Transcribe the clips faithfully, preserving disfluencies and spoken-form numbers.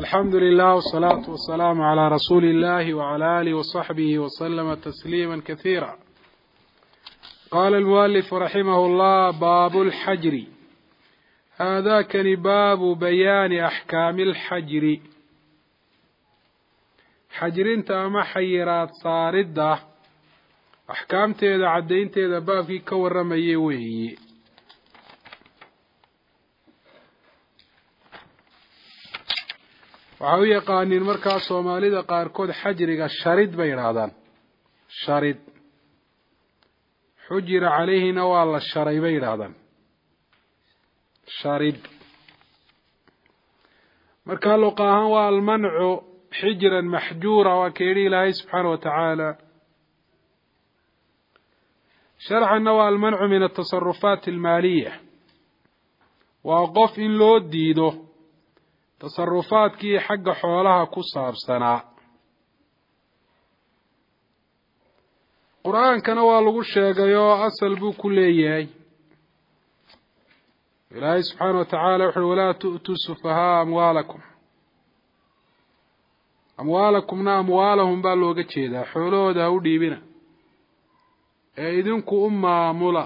الحمد لله والصلاة والسلام على رسول الله وعلى آله وصحبه وسلم تسليما كثيرا. قال المؤلف رحمه الله: باب الحجر. هذا كان باب بيان أحكام الحجر. حجرين تاما حيرات صاردة أحكام تيدا عدين تيدا بابكي كورمي وهي waxaa u yaqaaniin markaa soomaalida qaarkood xajriga sharid bay yidhaahdaan. sharid xujira calayhina waa la sharay bay yidhaahdaan. sharid markaa luqa ahaan waa almancu xijran maxjuura, waa ka yidhi ilaahay subxaana wa tacaala. sharcanna waa almancu min atasarufaat almaaliya, waa qof in loo diido tasarufaadkii xagga xoolaha ku saabsanaa. qur-aankana waa lagu sheegay oo asal buu ku leeyahay. ilaahay subxaana wa tacaala wuxuui: walaa tu'tuu sufahaa amwaalakum. amwaalakumna amwaalahum baa looga jeedaa, xoolahooda ha u dhiibina ee idinku u maamula.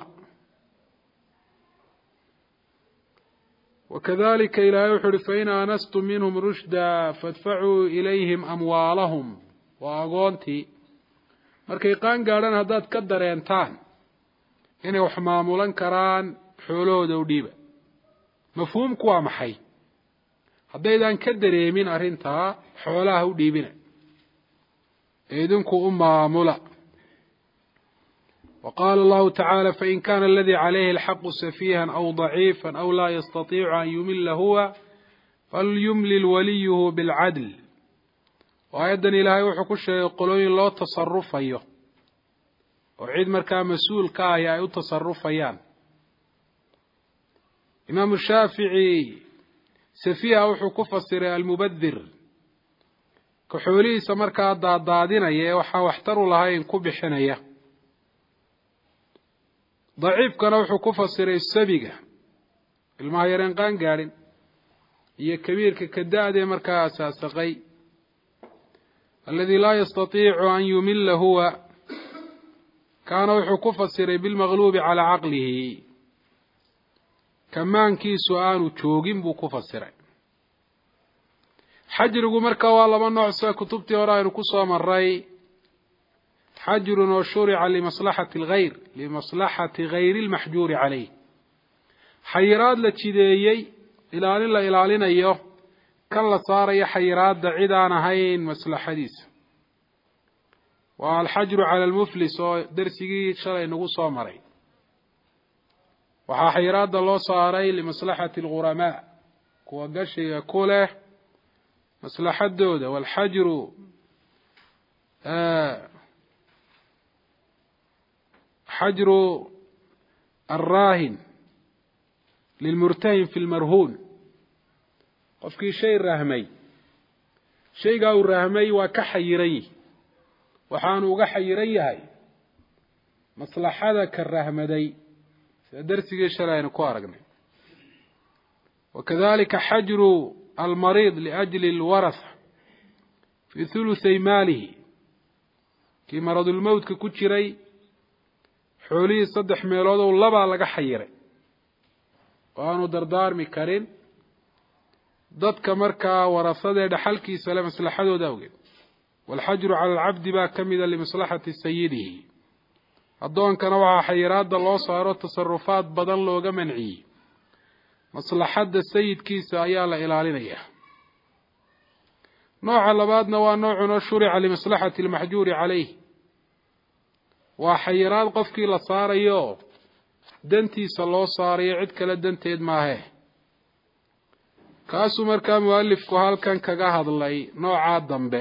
وكذلك إلهي وحر: فإن آنستم منهم رشدا فادفعوا إليهم أموالهم. وأقونتي markay qaan gaadhaan haddaad ka dareentaan inay wax maamulan karaan xoolahooda u dhiiba. mafhuumku waa maxay? haddaydan ka dareemin arrintaa xoolaha u dhiibina ee idinku u maamula. وقال الله تعالى: فإن كان الذي عليه الحق سفيها أو ضعيفا أو لا يستطيع أن يمل هو فليملل وليه بالعدل. وأيضا إلهي وحكو الشيء يقولون الله تصرف أيه وعيد مركا مسؤول كايا أو تصرف أيان. إمام الشافعي سفيها وحكو فسر المبذر كحولي سمركا ضادين أيه وحا واحتروا لها ينكو بحنيه. daciifkana wuxuu ku fasiray sabiga, ilmaha yareen qaan gaadhin, iyo kabiirka ka da-dee markaa asaasaqay. alladii laa yastatiicu an yumilla huwa kaana wuxuu ku fasiray bilmaqluubi calaa caqlihi, kamaankiisu aanu joogin buu ku fasiray. xajrigu markaa waa laba nooc sida kutubtii hore aynu ku soo maray. حجر وشرع لمصلحة الغير لمصلحة غير المحجور عليه. حيراد لتشيديي إلى أن لا إلى أن أيه كلا صار يا حيراد عدان هين مصلحة حديث. والحجر على المفلس درسي شرع نقص مري. وحيراد الله صاري لمصلحة الغرماء كوجش يقوله مصلحة دودة. والحجر آه حجر الراهن للمرتهن في المرهون. قفكي شيء رهمي شيء قاو الرهمي وكحيري وحانو كحيري هاي مصلحة كالرهمدي درسي شرعين كوارقنا. وكذلك حجر المريض لأجل الورثة في ثلثي ماله كي مرض الموت ككتشري xoolihii saddex meelood oo labaa laga xayiray oo aanu dardaarmi karin dadka markaa warasada dhaxalkiisa la maslaxadooda awgeed. والحجر على العبد baa ka mida limaslaxati sayidihi. addoonkana waxaa xayiraada loo saaro tasarufaad badan looga manciyey, maslaxadda sayidkiisa ayaa la ilaalinayaa. nooca labaadna waa noocuna shurica limaslaxati almaxjuuri calayh. waa xayiraad qofkii la saarayo dantiisa loo saarayo, cid kale danteed maahe. kaasuu markaa mualifku halkan kaga hadlay noocaa dambe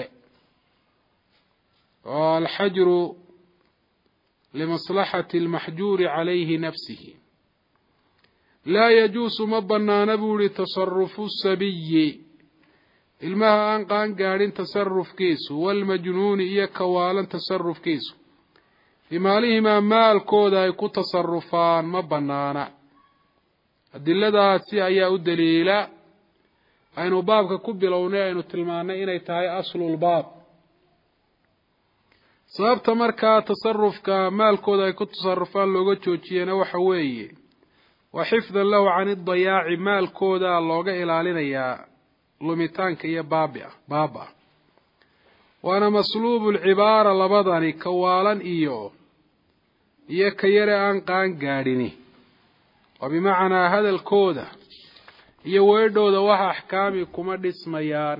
oo alxajru limaslaxati almaxjuuri calayhi nafsihi. laa yajuusu ma banaana buu ihi tasarufu sabiyi, ilmaha aan qaan gaadhin tasarufkiisu, walmajnuuni iyo kawaalan tasarufkiisu bimaalihimaa maalkooda ay ku tasarufaan ma banaana. adiladaasi ayaa u daliila aynu baabka ku bilownay aynu tilmaanay inay tahay aslul baab sababta markaa tasarufka maalkooda ay ku tasarufaan looga joojiyana waxa weeye wa xifdan lahu can idayaaci maalkooda looga ilaalinayaa lumitaanka iyo baabia baaba waana masluubu lcibaara labadani kawaalan iyo iyo ka yare aan qaan gaadhini oo bimacnaa hadalkooda iyo weedhooda waxa axkaami kuma dhismayaan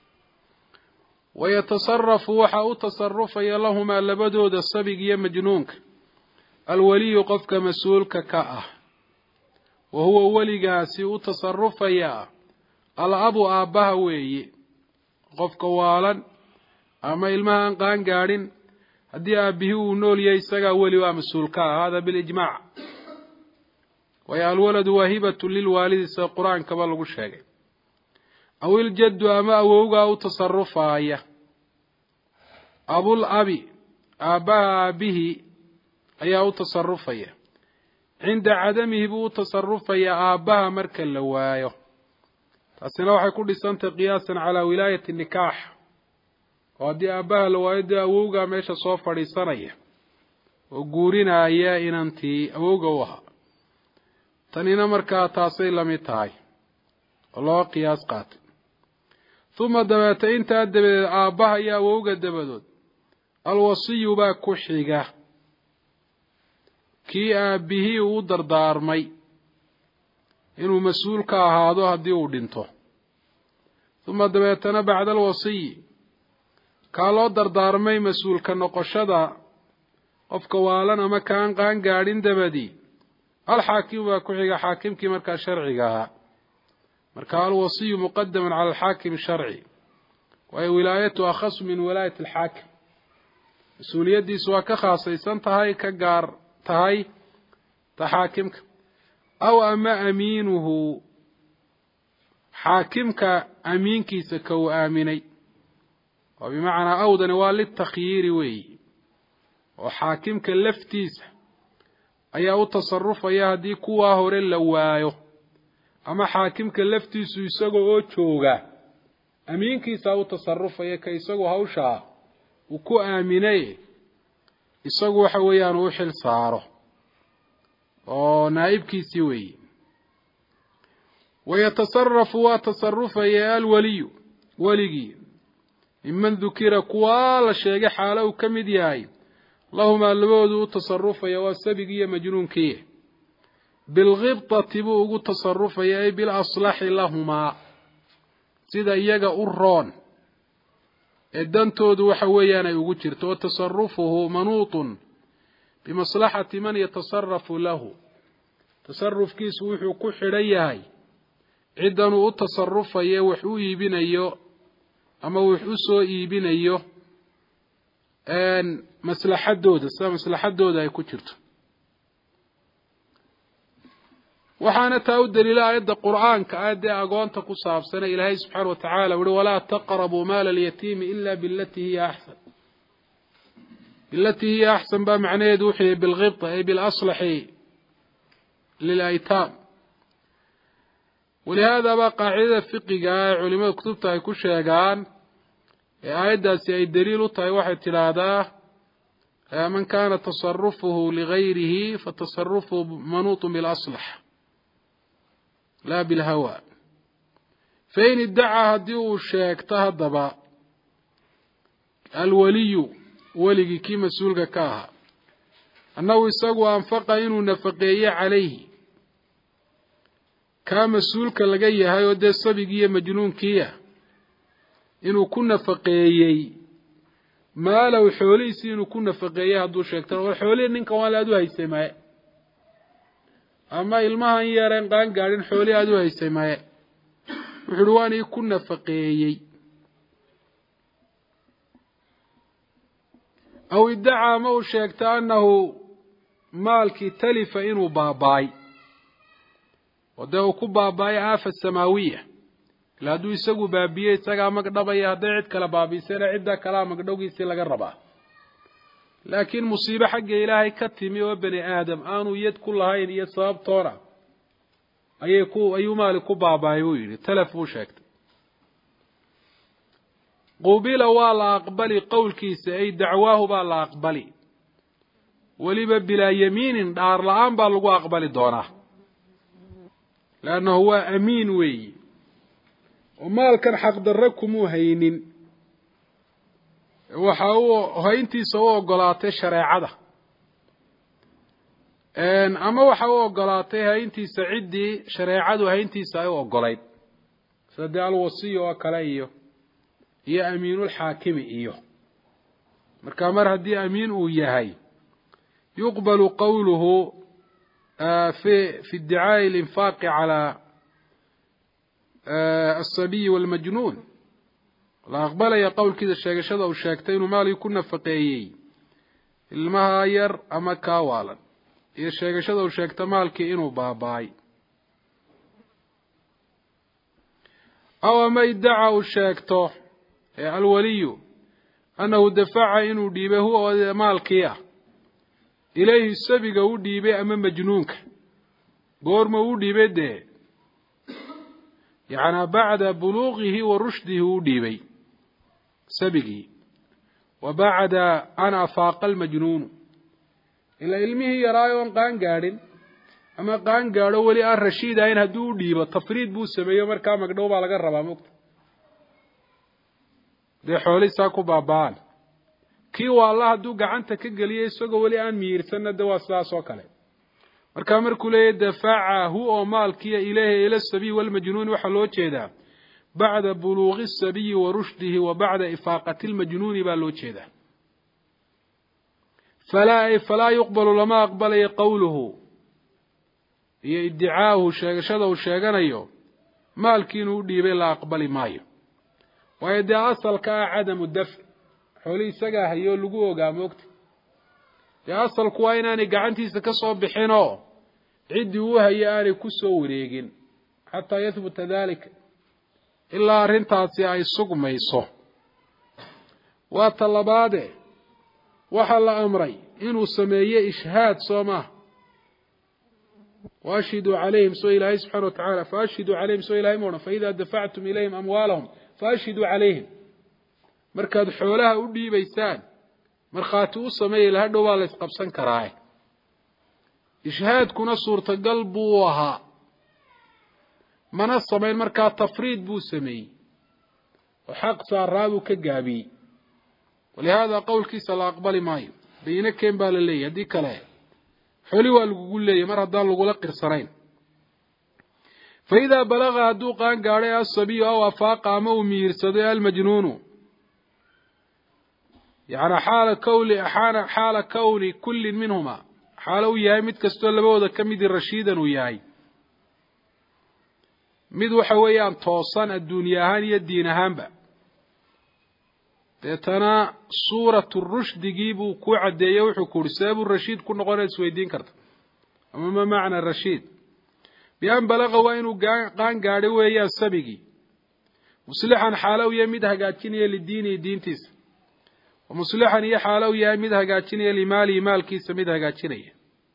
wayatasarafu waxa u tasarufaya lahumaa labadooda sabig iyo majnuunka alwaliyu qofka mas-uulka ka ah wa huwa weligaasi u tasarufaya al-abu aabbaha weeye qofka waalan ama ilmaha aan qaan gaadhin haddii aabbihii uu nool yahay isagaa weli waa mas-uulka ah hada bilijmaac waayo alwaladu waahibatu lilwaalidi sida qur-aankaba lagu sheegay aw iljaddu ama awowgaa u tasarufaya abul abi aabbaha aabbihii ayaa u tasarufaya cinda cadamihi buu u tasarufaya aabbaha marka la waayo taasina waxay ku dhisantay qiyaasan calaa wilaayati nikaax oo haddii aabbaha la waayo dee awowgaa meesha soo fadhiisanaya oo guurinaya inantii awowga u ahaa tanina markaa taasay lamid tahay oo loo qiyaas qaatay uma dabeeta intaa dabadeed aabbaha iyo awowga dabadood alwasiyu baa ku xiga kii aabbihii uu dardaarmay inuu mas-uul ka ahaado haddii uu dhinto uma dabeetana bacda alwasiyi kaa loo dardaarmay mas-uulka noqoshada qofka waalan ama kaan qaan gaadhin dabadii alxaakimu baa ku xiga xaakimkii markaa sharciga ahaa marka alwasiyu muqadaman cala alxaakim sharci waayo wilaayatu akhasu min wilaayati alxaakim mas-uuliyaddiisu waa ka khaasaysan tahay ka gaar tahay ta xaakimka aw ama amiinuhu xaakimka amiinkiisa ka uu aaminay oo bimacnaa awdani waa litakhyiiri weeyi oo xaakimka laftiisa ayaa u tasarufaya haddii kuwaa hore la waayo ama xaakimka laftiisu isagoo oo jooga amiinkiisa u tasarufaya ka isagu hawshaa uu ku aaminay isagu waxa weeyaan uu xil saaro oo naa'ibkiisii weeyi wayatasarafu waa tasarufaya alwaliyu weligii miman dukira kuwaa la sheegay xaalo uu ka mid yahay lahumaa labadoodu u tasarufaya waa sabig iyo majnuunkii bilkhibtati buu ugu tasarufaya ay bilaslaxi lahumaa sida iyaga u roon ee dantoodu waxa weeyaan ay ugu jirto wa tasarufuhu manuutun bimaslaxati man yatasarafu lahu tasarufkiisu wuxuu ku xidhan yahay ciddanuu u tasarufaye wax u iibinayo ama wax u soo iibinayo maslaxadooda sida maslaxadooda ay ku jirto waxaana taa u daliila aayadda qur'aanka aayaddee agoonta ku saabsana ilaahay subxaana wa tacaala wuhi walaa taqrabuu maala alyatiimi ila bilatii hiya axsan bilatii hiya axsan baa macnaheedu wuxuu yahay bilkhibta ay bilaslaxi lilaytaam walihaada baa qaacidada fiqiga ee culimada kutubta ay ku sheegaan ee aayaddaasi ay daliil u tahay waxay tidhaahdaa man kaana tasarufuhu ligayrihi fatasarufuhu manuutun bilaslax laa bilhawa fain iddacaa haddii uu sheegto haddaba alwaliyu weligii kii mas-uulka ka ahaa annahu isagu anfaqa inuu nafaqeeye calayhi kaa mas-uulka laga yahay oo dee sabigii iyo majnuunkiia inuu ku nafaqeeyey maalow xoolihiisii inuu ku nafaqeeyey hadduu sheegto oo xoolihii ninkan waa la aad u haysay maye ama ilmahan yareen qaan gaadhin xoolihii aad u haysay maye wuxu uhi waan ii ku nafaqeeyey aw iddacaa ma uu sheegto annahu maalkii talifa inuu baaba-ay oo dee uu ku baaba-ay aafa samaawiya ila hadduu isagu baabiyey isagaa magdhabaya hadday cid kala baabiisayna cidda kalaa magdhowgiisii laga rabaa laakiin musiibo xagga ilaahay ka timi oo bani aadam aanu yad ku lahayn iyo sababtoona ayay ku ayuu maali ku baaba-ay buu yidhi talaf buu sheegtay qubila waa la aqbali qowlkiisa ay dacwaahu baa la aqbali weliba bilaa yamiinin dhaar la-aan baa lagu aqbali doonaa leannahu waa amiin weeyi oo maalkan xaqdarre kumuu haynin waxa uu hayntiisa u ogolaatay shareecada ama waxa u ogolaatay hayntiisa ciddii shareecadu hayntiisa ay u ogolayd sida dee alwasiyo oo kale iyo iyo amiinulxaakimi iyo marka mar haddii amiin uu yahay yuqbalu qowluhu fi fi iddicaa'i alinfaaqi calaa asabiyi waalmajnuun la aqbalaya qowlkiisa sheegashada uu sheegtay inuu maalii ku nafaqeeyey ilmaha yar ama kaa waalan iyo sheegashada uu sheegta maalkii inuu baaba-ay aw ama iddaca uu sheegto ee alwaliyu annahu dafaca inuu dhiibay huwa oo maalkii ah ilayhi sabiga u dhiibay ama majnuunka goorma u dhiibay dee yacnaa bacda buluuqihi wa rushdihi u dhiibay sabigii wa bacda an afaaqa almajnuunu ilaa ilmihii yaraayo oon qaan gaadhin ama qaan gaadho weli aan rashiid ahayn hadduu u dhiibo tafriid buu sameeyo markaa magdhow baa laga rabaa mogta dee xoolihiisaa ku baaba-aan kii waa alla hadduu gacanta ka geliyo isagoo weli aan miyirsanna de waa sidaas oo kale markaa markuu leeyahy dafacahu oo maalkiya ilayhi ila asabiyi waalmajnuuni waxaa loo jeedaa bacda buluuqi asabiyi wa rushdihi wa bacda ifaaqati lmajnuuni baa loo jeedaa falaa ay falaa yuqbalu lama aqbalayo qowluhu iyo iddicaahu sheegashada uu sheeganayo maalkii inuu u dhiibay la aqbali maayo waayo dee asalka ah cadamu dafci xooli isagaa hayoo lagu ogaa moogta dee asalku waa inaanay gacantiisa ka soo bixinoo ciddii uu hayo aanay ku soo wareegin xataa yahbuta daalika ilaa arrintaasi ay sugmayso waa ta labaade waxaa la amray inuu sameeyo ishhaad soo maaha waashhiduu calayhim soo ilaahay subxana wa tacaala faashhiduu calayhim soo ilahay moodhan faidaa dafactum ilayhim amwaalahum faashhiduu calayhim markaad xoolaha u dhiibaysaan markhaati u sameeya la hadhow baa la isqabsan karaaye ishhaadkuna suurtagal buu ahaa mana samayn markaa tafriid buu sameeyey oo xaq saaraa buu ka gaabiyey walihaada qowlkiisa la aqbali maayo bayino keen baa la leeyahy haddii kale xooli waa lagugu leeyahy mar haddaan lagula qirsanayn fa idaa balaga hadduu qaan gaadhay asabiyu aw afaaqa ama uu miyirsaday almajnuunu yacni xaala kowli xaana xaala kowni kullin minhuma xaalo uu yahay mid kastoo labadooda ka midii rashiidan uu yahay mid waxa weeyaan toosan adduunye ahaan iyo diin ahaanba deetana suuratu rushdigii buu ku caddeeyey wuxuu ku uhi seebuu rashiid ku noqonaya isweydiin karta ama ma macna rashiid bian balaqa waa inuu qaan gaadhay weeyaan sabigii muslixan xaalo uu yahay mid hagaajinaya lidiinihi diintiisa wa muslixan iyo xaalo uu yahay mid hagaajinaya limaalihi maalkiisa mid hagaajinaya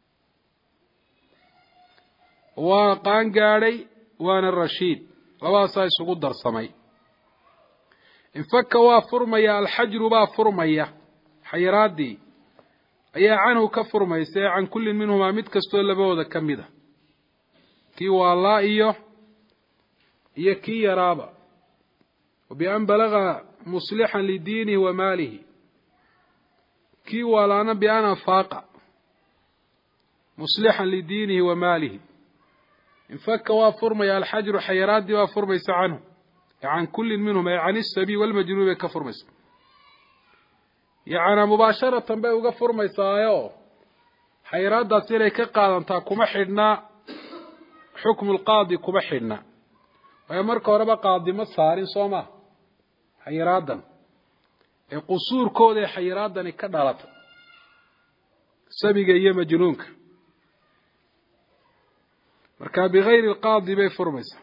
waa qaan gaadhay waana rashiid labadaasaa isugu darsamay infaka waa furmaya alxajru baa furmaya xayiraaddii ayaa canhu ka furmaysa ee can kullin minhumaa mid kastoo labadooda ka mid a kii waalaa iyo iyo kii yaraaba wabian balaga muslixan lidiinihi wa maalihi kii waalaana bian anfaaqa muslixan lidiinihi wa maalihi infaka waa furmaya alxajru xayiraaddii waa furmaysa canhu can kullin minhum ay can isabiy walmajnuun bay ka furmaysa yacnaa mubaasharatan bay uga furmaysaayo xayiraaddaas inay ka qaadantaa kuma xidhnaa xukmu lqaadi kuma xidhna waayo marka horeba qaadi ma saarin soo maha xayiraaddan ee qusuurkoodae xayiraaddani ka dhalatay sabiga iyo majnuunka markaa bigayri lqaadi bay furmaysaa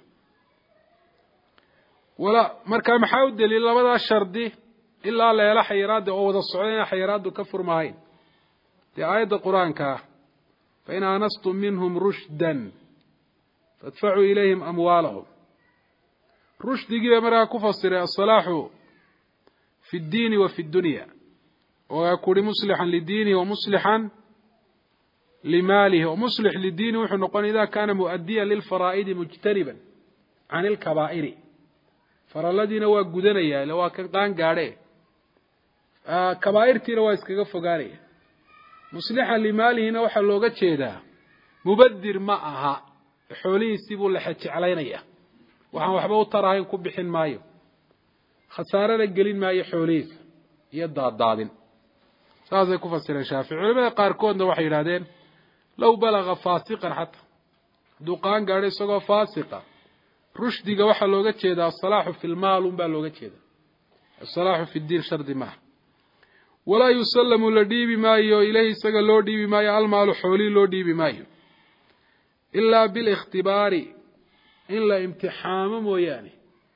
wala markaa maxaa u daliil labadaa shardi ilaa la helo xayiraadda oo wada socda inaan xayiraaddu ka furmahayn dee aayadda qur-aanka ah fain aanastum minhum rushdan faadfacuu ilayhim amwaalahum rushdigii bay markaa ku fasiray asalaaxu في الدين وفي الدنيا ويكون مصلحا لدينه ومصلحا لماله ومصلح للدين وحنقول إذا كان مؤديا للفرائض مجتنبا عن الكبائر فرالذين هو قدنيا لو كان قان قاري آه كبائر تيروا اسكغا فغاري مصلحا لماله هنا waxa looga jeedaa mubadir ma aha xoolihiisii buu la xaj calaynaya waxaan waxba u tarahayn ku bixin maayo khasaarada gelin maayo xoolihiisa iyo daadaadin saasay ku fasireen Shaafici culimada qaar koodna waxay yiraahdeen law balagha fasiqan hatta duqaan gaadhay isagoo faasiqa rushdiga waxa looga jeedaa salaahu fil maal un baa looga jeedaa salaahu fi diin shardi ma ولا يسلم لديب مايو إليه سجل لو ديب مايو المال حولي لو ديب مايو إلا بالاختبار إلا امتحان موياني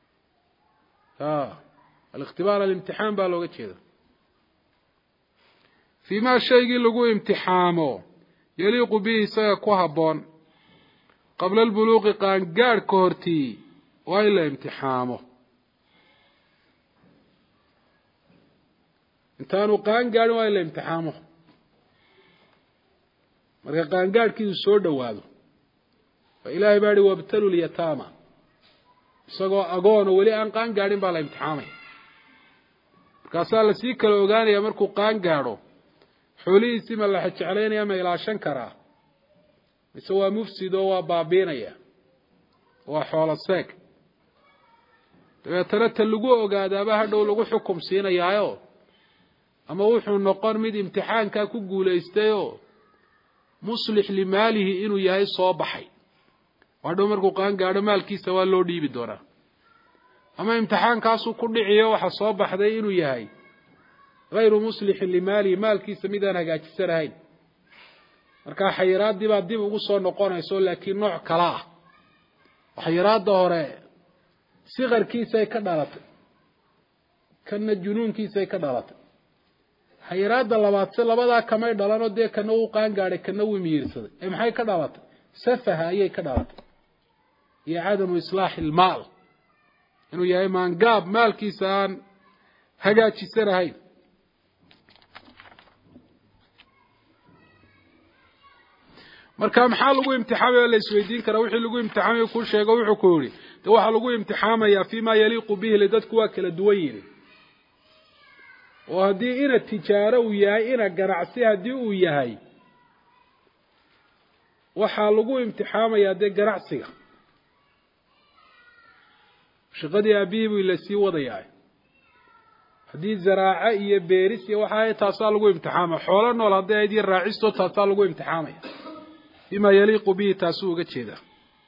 آه الاختبار الامتحان بالوقت كذا فيما شيء لقوا امتحانه يليق به سيكوهبون قبل البلوغ قان قار كورتي وإلا امتحانه intaanu qaan gaadhin waa in la imtixaamo marka qaan gaadhkiisu soo dhawaado fa ilaahay baa yidhi wabtalu lyataama isagoo agoon oo weli aan qaan gaadhin baa la imtixaamaya markaasaa lasii kala ogaanaya markuu qaan gaadho xoolihiisii ma la jeclaynaya ma ilaashan karaa mise waa mufsid oo waa baabiinaya waa xoolo seeg dabeetana ta lagu ogaadaaba hadhow lagu xukum siinayaayo ama wuxuu noqon mid imtixaanka ku guuleystay oo muslix limaalihi inuu yahay soo baxay wadho markuu qaan gaadho maalkiisa waa loo dhiibi doonaa ama imtixaankaas uu ku dhiciyo waxa soo baxday inuu yahay غير muslix limaalihi maalkiisa midaan hagaajisanayn marka xayiraadii baa dib ugu soo noqonayso laakiin nooc kala ah xayiraada hore sigarkiisa ay ka dhalatay kana junuunkiisa ay ka dhalatay xayiraada labaad si labada kamay dhalano de kana uu qaan gaaray kana uu miirsaday ee maxay ka dhalatay safaha ayay ka dhalatay iyo cadam islaax ilmaal inuu yahay maan gaab maalkiisa aan hagaajisanayn marka maxaa lagu imtixaamay la isweydiin kara wixii lagu imtixaamay ku sheego wuxuu ku yiri de waxa lagu imtixaamaya fiima yaliiqu bihi lidadku waa kala duwan yihiin oo hadii ina tijaaro uu yahay ina ganacsi hadii uu yahay waxa lagu imtixaamaya de ganacsiga shaqadii abiibu ila sii wadayaa hadii zaraaca iyo beeris iyo waxa ay taas lagu imtixaamay xoolo nool hadii ay raacisto taas lagu imtixaamay فيما يليق به تاسوغا جيدا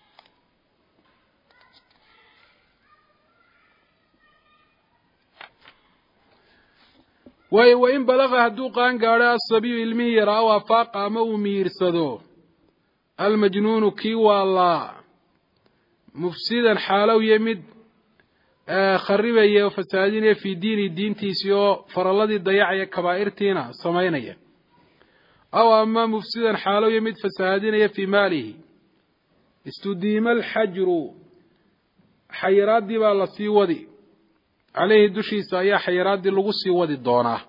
وإن بلغ هدو قان قارا الصبي علمي يرى وفاق أمو ميرسدو المجنون كي والله مفسدا حالو يمد خربا يفسادين في دين الدين تيسيو فرالذي ضياع كبائرتنا سمينيا أو أما مفسدا حاله يمد فسادين في ماله استديم الحجر حيرات دي بالله سيودي عليه دوشي سايا حيرات دي لغو سيودي دونه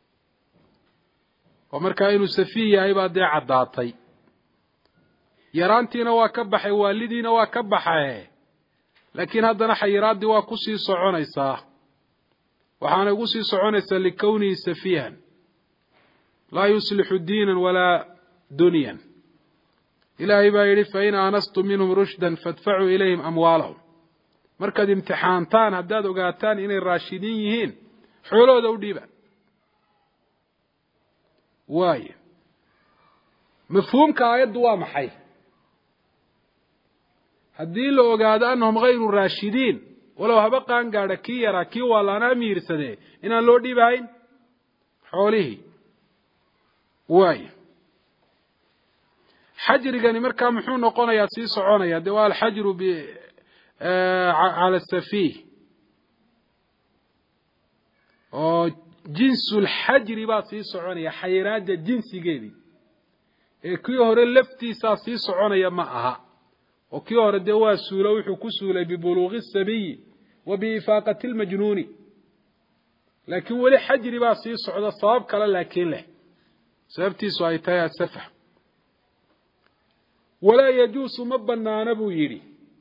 ومركا إنو سفيه أيبا دي عداتي يرانتينا واكبحي والدينا واكبحي لكن هذا حيرات دي واكسي صعونيسا وحانا قسي صعونيسا لكونه سفيها لا يصلح دينا ولا دنيا إلهي بايري فإن آنستم منهم رشدا فادفعوا إليهم أموالهم مركز امتحانتان هداد وقاتان إن الراشدين يهين حولو دو ديبا واي مفهوم كآيات دوا محي هدين لو قاد أنهم غير الراشدين ولو هبقى أن قاد كي يرى كي ولا نمير سده إن لو ديباين حوله واي حجرigani marka muxuu noqonayaa si soconaya de waa xajru bi ala safih oo jinsul xajri ba si soconaya xayiraada jinsigeedii ee kii hore laftiisa si soconaya ma aha oo kii hore de waa suulo wuxuu ku suulay bi buluughi sabiy wa bi ifaqati almajnuni لكن ولي حجري بقى سي صعود صواب كلا لكن له سببتي سويتها السفح ولا يجوز مبنى نبو يري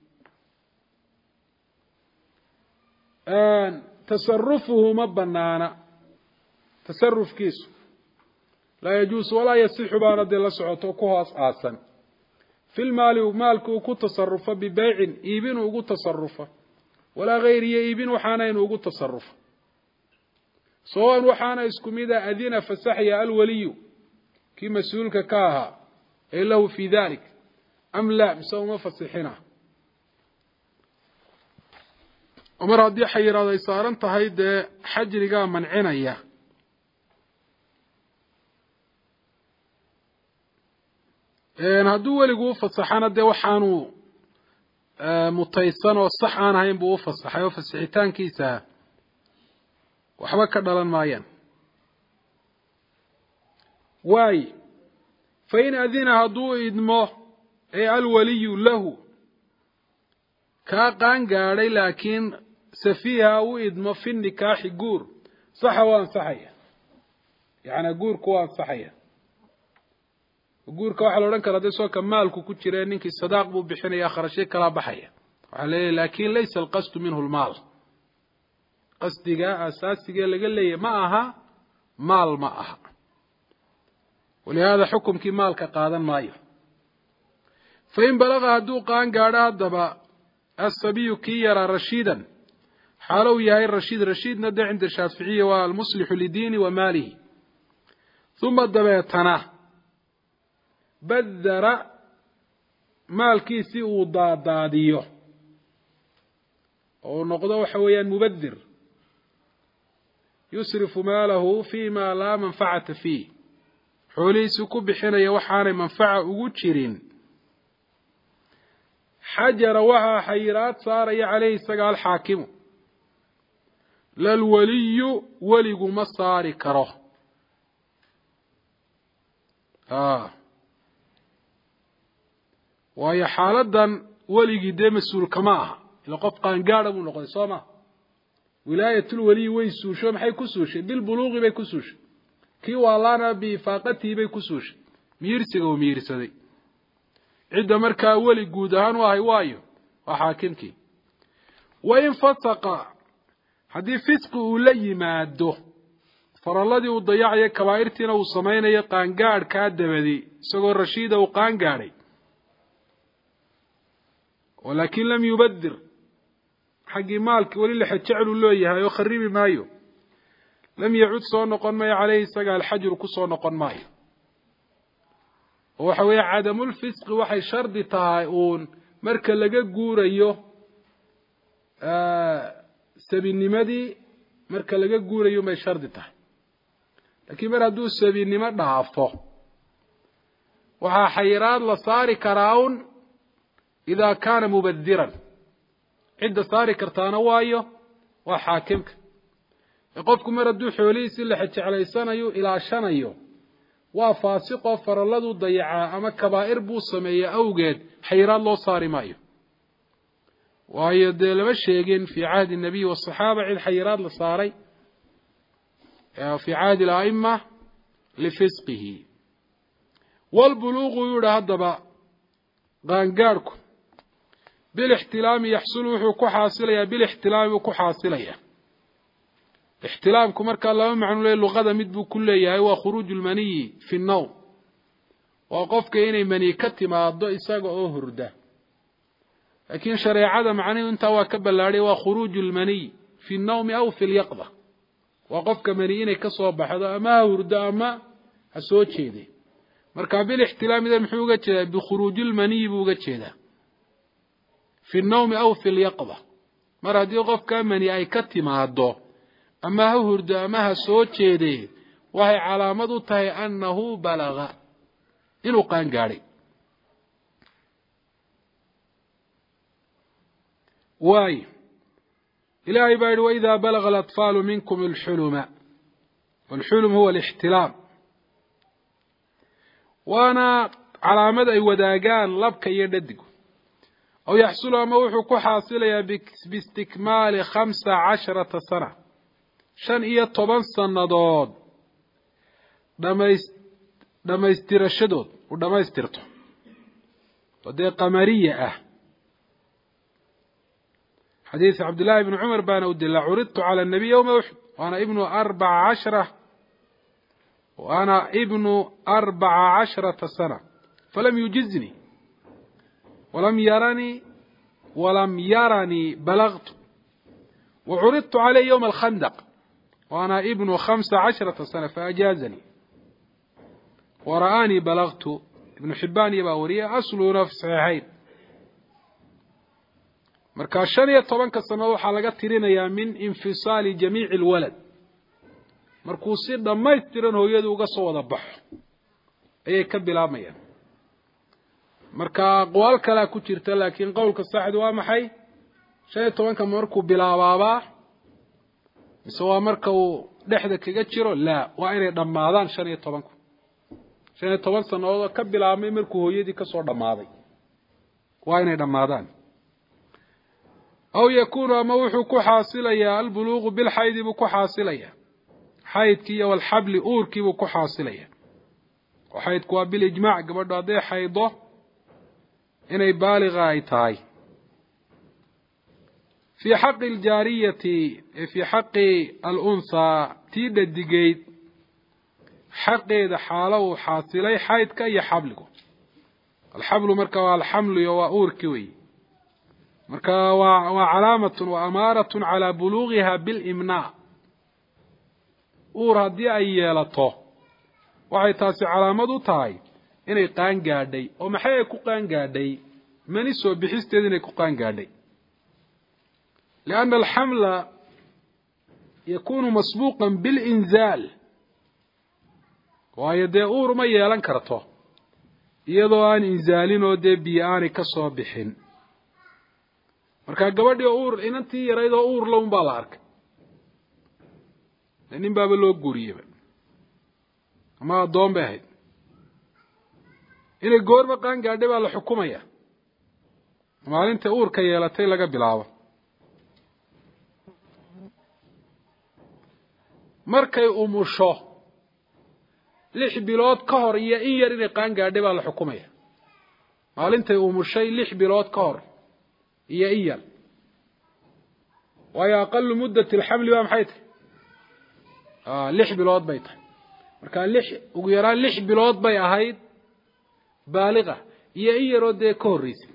آن تصرفه مبنى تصرف كيس لا يجوز ولا يصح بارد الله سعوته كهاس آسا في المال ومالك وكو تصرفه ببيع إيبين وكو تصرفه ولا غير إيبين وحانين وكو تصرفه سواء وحانا اسكميدا أذين فسحي الولي كي مسؤولك كاها إلا في ذلك أم لا مسوى ما فسحنا ومرة دي حيرا دي صارن تهيد حجرقا منعنا إياه إن هدو ولقوا فسحانا دي وحانو متيسان والصحان هاين بو فسحي وفسحيتان كيسا وحبك دلان مايان واي فإن أذين هدو إدمه أي الولي له كاقان قاري لكن سفيها وإدمه في النكاح قور صحوان صحية يعني قور كوان صحية قور كواحد لو رنك لدي سوى كمالكو كتيرين إنك الصداق بو بحين آخر شيء كلا بحية لكن ليس القصد منه المال قصدك أساسك اللي قال لي معها مال معها ولهذا حكم كي مالك قادا مايو فإن بلغ هدوقان قادا الدبا السبي كي يرى رشيدا حالو يهي الرشيد رشيد ندى عند الشافعية والمصلح لدينه وماله ثم الدبا يتناه بذر مالكي سيء ضاداديو ونقضه حويا مبذر يسرف ماله فيما لا منفعة فيه حوليس كبحين يوحان منفعة أغتشرين حجر وها حيرات صار عليه سقال حاكم للولي ولق مصار كره آه وهي حالدا ولق ديم السول كماها إلا قف قان قارب ونقضي صوما ولاية الولي ويسوشو محي كسوش بالبلوغ بي كسوش كي والانا بفاقته بي كسوش ميرسي او ميرسدي عدة مركا ولي قودهان واهي وايو وحاكمكي وإن فسق حدي فسق ولي ماده فرالدي وضيعي كبائرتنا وصمين قانقار كادبدي سقو الرشيد وقانقاري ولكن لم يبدر حقي مالك ولي حتشعلوا له إياها يخربي مايو لم يعود صون نقن ماي عليه سقى الحجر كصون نقن ماي وحوي عدم الفسق وحي شرد تايون مركا لقى قوريو آه سبين نمدي مركا لقى قوريو ما شرد تاي لكن مرا دو سبين نمد نعفو وحا حيران لصاري كراون إذا كان مبذرا عند صاري كرتانا وايو وحاكمك قفكم مردو حوليس اللي حتى على سنيو إلى شنيو وفاسقه فرلدو ضيعا أما كبائر بو سمية أوجد حيران الله صاري مايو وهي لما الشيقين في عهد النبي والصحابة عند حيران لصاري في عهد الأئمة لفسقه والبلوغ يورى هدبا غانقاركم بالاحتلام يحصل وحو حاصليا بالاحتلام وكو حاصليا احتلامكم مركا الله معنى له اللغة مدبو كلية هو خروج المني في النوم وقفك إني مني كتما الضوء إساق أهر ده لكن شريعة معنى أنت وكبل لاري وخروج المني في النوم أو في اليقظة وقفك مني إني كصوب هذا أما أهر ده أما هسوت شيء دي مركا بالاحتلام إذا محوقة بخروج المني بوقة ده في النوم أو في اليقظة مرة دي قفك مني أي كتما الضوء أما هو هرد أما هسوت شيدي وهي علامة تهي أنه بلغ إنه قان قاري واي إلى عباد وإذا بلغ الأطفال منكم الحلم والحلم هو الاحتلام وأنا علامة أي وداقان لبك يرددك أو يحصل أما وحكو حاصلة باستكمال خمسة عشرة سنة shan iyo toban sannadood dhamays dhamaystirashadood u dhamaystirto oo dee qamariya ah xadiis cabdullaahi ibni cumar baana u dila curidtu cala annabiy yowma uxud waana ibnu arbaca cashra waana ibnu arbaca cashrata sana falam yujiznii walam yaranii walam yaranii balagtu wacuridtu caleyh yowma alkhandaq waana ibnu khamsa cashrata sana faajaazanii wara'aanii balagtu ibnu xibaan iyo baa wariya asluna fi saxiixayn markaa shan iyo tobanka sannadood waxaa laga tirinayaa min infisaali jamiici alwalad markuu si dhammaystiran hooyadu uga soo wada baxo ayay ka bilaabmayaan marka aqwaal kalea ku jirta laakiin qowlka saxdu waa maxay shan iyo tobanka markuu bilaabaabaa mise waa marka uu dhexda kaga jiro laa waa inay dhammaadaan shan iyo tobanku shan iyo toban sannadood ka bilaabmay markuu hooyadii ka soo dhammaaday waa inay dhammaadaan aw yakuunu ama wuxuu ku xaasilayaa albuluuqu bilxaydi buu ku xaasilayaa xaydkii iyo walxabli uurkii buu ku xaasilayaa oo xaydku waa bilijmaac gabadho hadday xaydo inay baaliqa ay tahay fii xaqi aljaariyati fii xaqi alunhaa tii dhadigeyd xaqeeda xaalo uu xaasilay xaydka iyo xabligu alxablu marka waa alxamlu iyo waa uurkii wey marka waa waa calaamatun wa amaaratun calaa buluugiha bilimnaa uur haddii ay yeelato waxay taasi calaamad u tahay inay qaan gaadhay oo maxay ay ku qaan gaadhay mani soo bixisteed inay ku qaan gaadhay lianna alxamla yakuunu masbuuqan bilinzaal waayo dee uur ma yeelan karto iyadoo aan inzaalin oo dee biyo aanay ka soo bixin markaa gabadhii oo uur inantii yarayd oo uur la un baa la arkay nin baaba loo guuriyeba ama addoon bay ahayd inay goorma qaan gaadhay baa la xukumaya maalinta uurka yeelatay laga bilaabo markay umusho lix bilood ka hor iyo in yar inay qaan gaadhay baa la xukumaya maalintay umushay lix bilood ka hor iyo in yar waayo aqalu muddati alxamli baa maxay tahay lix bilood bay tahay markaa lix ugu yaraan lix bilood bay ahayd baaliqa iyo in yaroo dee ka horreysay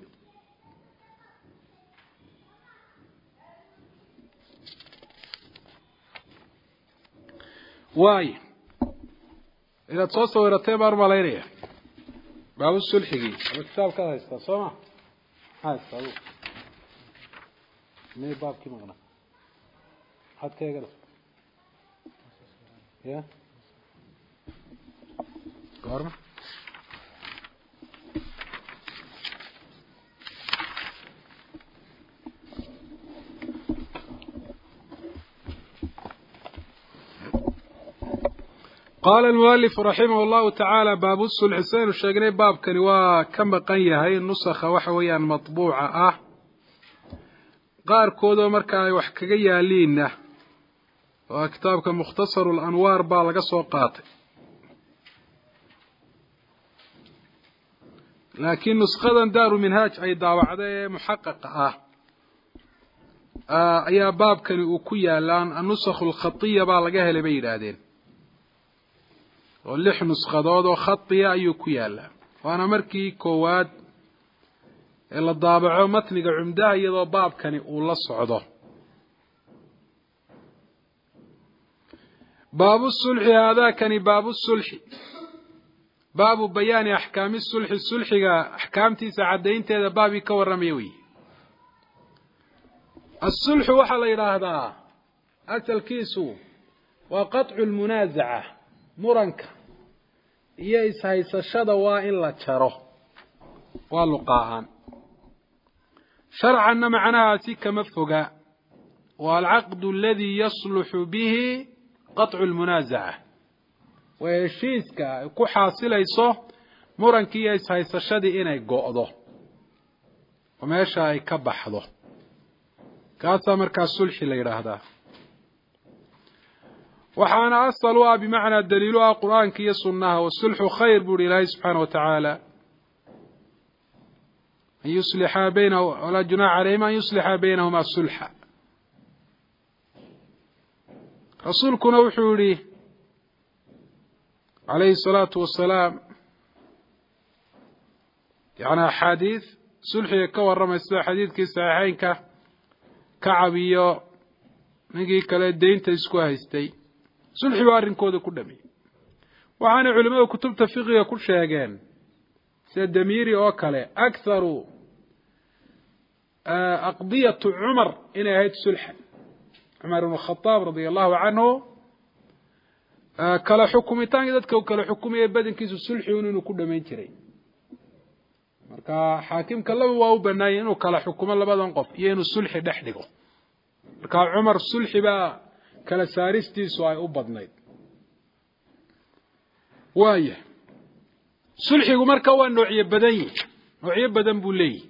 waayo inaad soo sawiratee baan malaynaya baabu sulxigii ama kitaabkaad haystaa soo ma maxaa haystaa aduu mee baabkii maqnaa maxaad ka eegana ya goorma qaala almualif raximah allahu tacaala baabu sulxi saynu sheegnay baabkani waa ka maqan yahay nusakha waxa weeyaan matbuuca ah qaarkoodoo marka ay wax kaga yaaliinna waa kitaabka mukhtasaru alanwaar baa laga soo qaatay laakiin nusqadan daaru minhaaj ay daawacda ee muxaqaqa ah ayaa baabkani uu ku yaalaan annusakhu alkhatiya baa laga helay bay yidhaahdeen oo lix nusqadood oo khatiya ayuu ku yaalaa waana markii koowaad ee la daabaco matniga cumdaha iyadoo baabkani uu la socdo baabu sulxi haadaakani baabu sulxi baabu bayaani axkaami sulxi sulxiga axkaamtiisa caddaynteeda baabii ka warramaya weyi asulxu waxaa la yidhaahdaa asalkiisu waa qaطcu lmunaasaca muranka iyo ishaysashada waa in la jaro waa luqaahaan sharcanna macnahaasi kama foga waa alcaqdu aladii yasluxu bihi qaطcu lmunaasaca waa heshiiska ay ku xaasilayso murankii iyo ishaysashadii inay go'do oo meesha ay ka baxdo kaasaa markaa sulxi la yidhaahdaa وحانا أصلوا بمعنى الدليل القرآن كي السنة والصلح خير بوري الله سبحانه وتعالى أن يصلح بينه ولا جناح عليهما أن يصلح بينهما الصلح. رسولكم وحوري عليه الصلاة والسلام يعني حديث صلحي كور رمى حديث كي صحيحين كعبيو نجي كلا الدين تسكوها استي صلحي وارن كودا كدمي وعن علماء كتب تفقه كل شيئين سيد دميري وكله أكثر أقضية عمر إن هيت صلحا عمر بن الخطاب رضي الله عنه كلا حكومتان يدك وكلا حكومية بدن كيسو صلحي ونو كدمي جري marka xaakimka laba waa u banaayay inuu kala xukumo labadan qof iyo inuu sulxi dhex dhigo marka Umar sulxi ba kala saaristiisu ay u badnayd waaye sulxigu marka waa noocyo badan yihiin noocyo badan buu leeyahay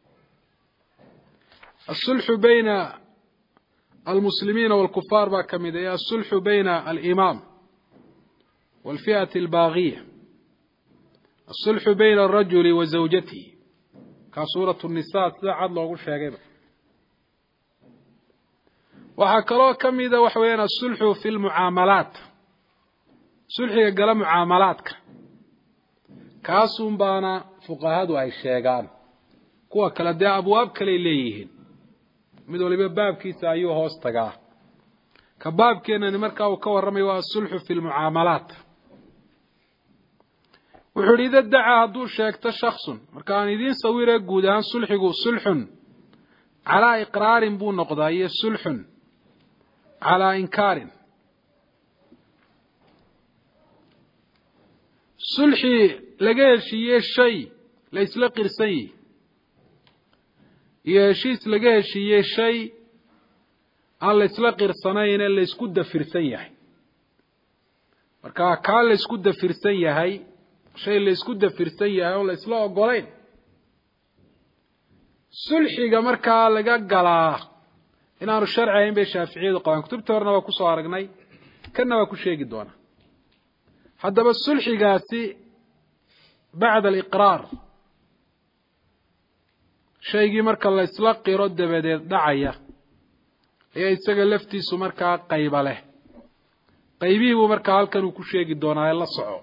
الصلح بين المسلمين والكفار با كميده الصلح بين الإمام والفئة الباغية الصلح بين الرجل وزوجته كسورة النساء ساعد لوغو شيغيبا waxa kala kamida wax weeyna sulxu fil muamalat sulxiga gala muamalaadka kaasum baana fuqahadu ay sheegaan kuwa kala de abwaab kale leeyihiin mid waliba baabkiisa ayuu hoos tagaa ka baabkeena markaa uu ka waramay waa sulxu fil muamalat wuxuu ida daca haduu sheegto shakhsun marka aan idin sawire guud ahaan sulxigu sulxun ala iqraarin buu noqdaa iyo sulxun ala inkaarin sulxi laga heshiiyay shay la isla qirsan yahay iyo heshiis laga heshiiyay shay aan la isla qirsanayn la isku dafirsan yahay marka ka la isku dafirsan yahay shay la isku dafirsan yahay oo la isla ogolayn sulxiga marka laga galaa inaanu sharciyeyn bay shaafiiciyadu qabaan kutubta horna waa ku soo aragnay kana waa ku sheegi doona hadaba sulxigaasi bacda al-iqraar shaygi marka la isla qiro dabadeed dhacaya ee isaga laftiisu marka qayba leh qaybihiibu marka halkan uu ku sheegi doonaa la soco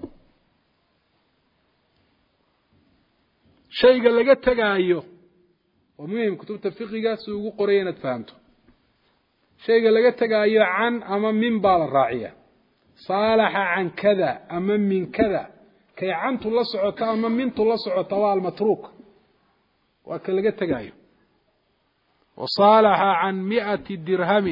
shayga laga tagaayo oo muhiim kutubta fiqiga si ugu qoray inaad fahamto shayga laga tagaayo can ama min baa la raaciya salaha can kada ama min kada kay cantu la socota ama mintu la socota waa al-matruuk waa ka laga tagaayo وصالح عن مئة درهم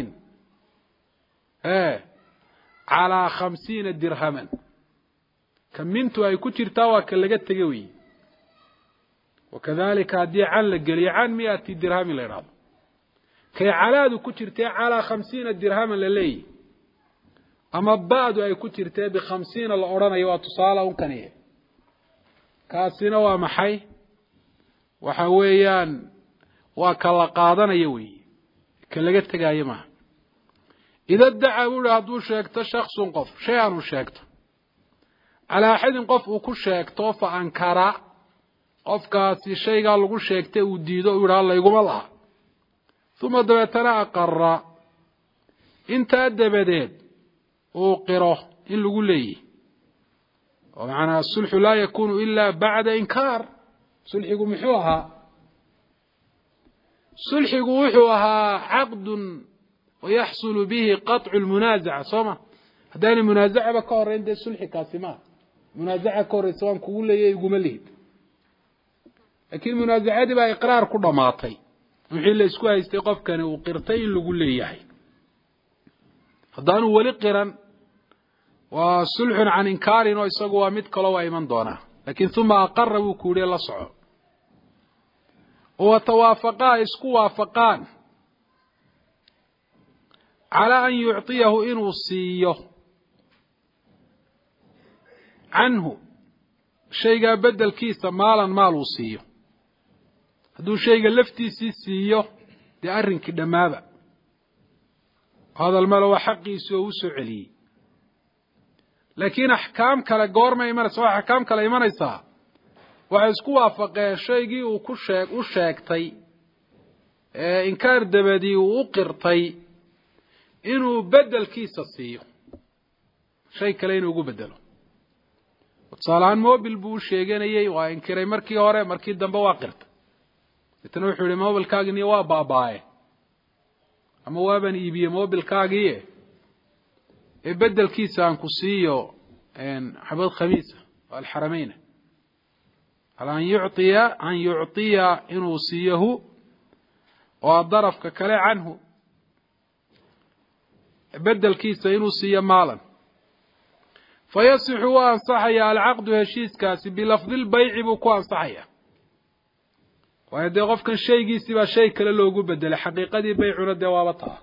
ايه على خمسين درهما كمنتو اي كتيرتا وكلغا تغوي وكذلك هدي عن لغلي عن مئة درهم ليراد كي علادو كتيرتا على خمسين درهما للي اما بعد اي كتيرتا بخمسين الاورانيا وتصاله كنيه كاسينا وا maxay waxa weeyaan waa kala qaadanaya way kalaga tagaayo ma ida dacaa haduu sheegto shakhsun qof shay aanu sheegto ala xidin qof uu ku sheegto fa ankara qofkaasi shayga lagu sheegtay uu diido uu yiraahdo la iguma laha thumma dabatana aqarra inta dabadeed uu qiro in lagu leeyahay oo macna sulhu la yakunu illa ba'da inkar sulhigu muxuu ahaa sulhigu wuxuu ahaa aqd ويحصل به قطع المنازعة صوما هذين المنازعة بكور عند السلح كاسمات منازعة كور سواء كقول لي يقوم ليد لكن المنازعة دي بقى إقرار كل ماطي وحين لسكوها يستيقف كان وقرتين اللي يقول لي يحي هذان ولي قرن وصلح عن إنكار ويسقوا متكلوا أيمن دونه لكن ثم أقربوا كوري الله صعب وتوافقا يسكوا وافقان على أن يعطيه إن وصيه عنه شيء بدل كيسة مالا مال وصيه هذا شيء لفتي سيسيه دي أرن كده ماذا هذا المال هو حقي سوى سعلي laakiin axkaam kale goorma imanaysa waa axkaam kale imanaysaa waxay isku waafaqeen shaygii uu ku sheeg u sheegtay ee inkaar dabadii uu u qirtay inuu bedelkiisa siiyo shay kale inuu ugu bedelo tusaalahaan mobil buu sheeganayay waa inkiray markii hore markii dambe waa qirtay intan wuxuu yidhi mobilkaagii waa baabaaye ama waaban iibiyey mobilkaagii ee bedelkiisa aan ku siiyo xabad khamiisa alxarameyn an yucطiya an yucطiya inuu siiyahu oo darafka kale canhu bedelkiisa inuu siiyo maalan fayasixu waa ansaxaya alcaqdu heshiiskaasi bilafdi lbayci buu ku ansaxaya waayo dee qofkan shaygiisii baa shay kale loogu bedelay xaqiiqadii baycuna dee waaba taa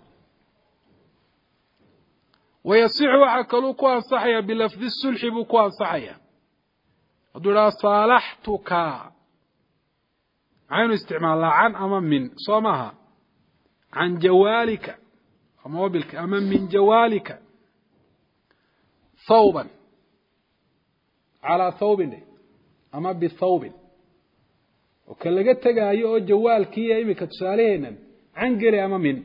wayasixu waxaa kaluu ku ansaxaya bilafdi sulxi buu ku ansaxaya hadduu idhaha saalaxtuka maxaynu isticmaalnaa can ama min soo maaha can jawaalika mobilka ama min jawaalika thawban calaa thawbin ama bithawbin oo ka laga tegaayo oo jawaalkiiya iminka tusaaleheenan can geli ama min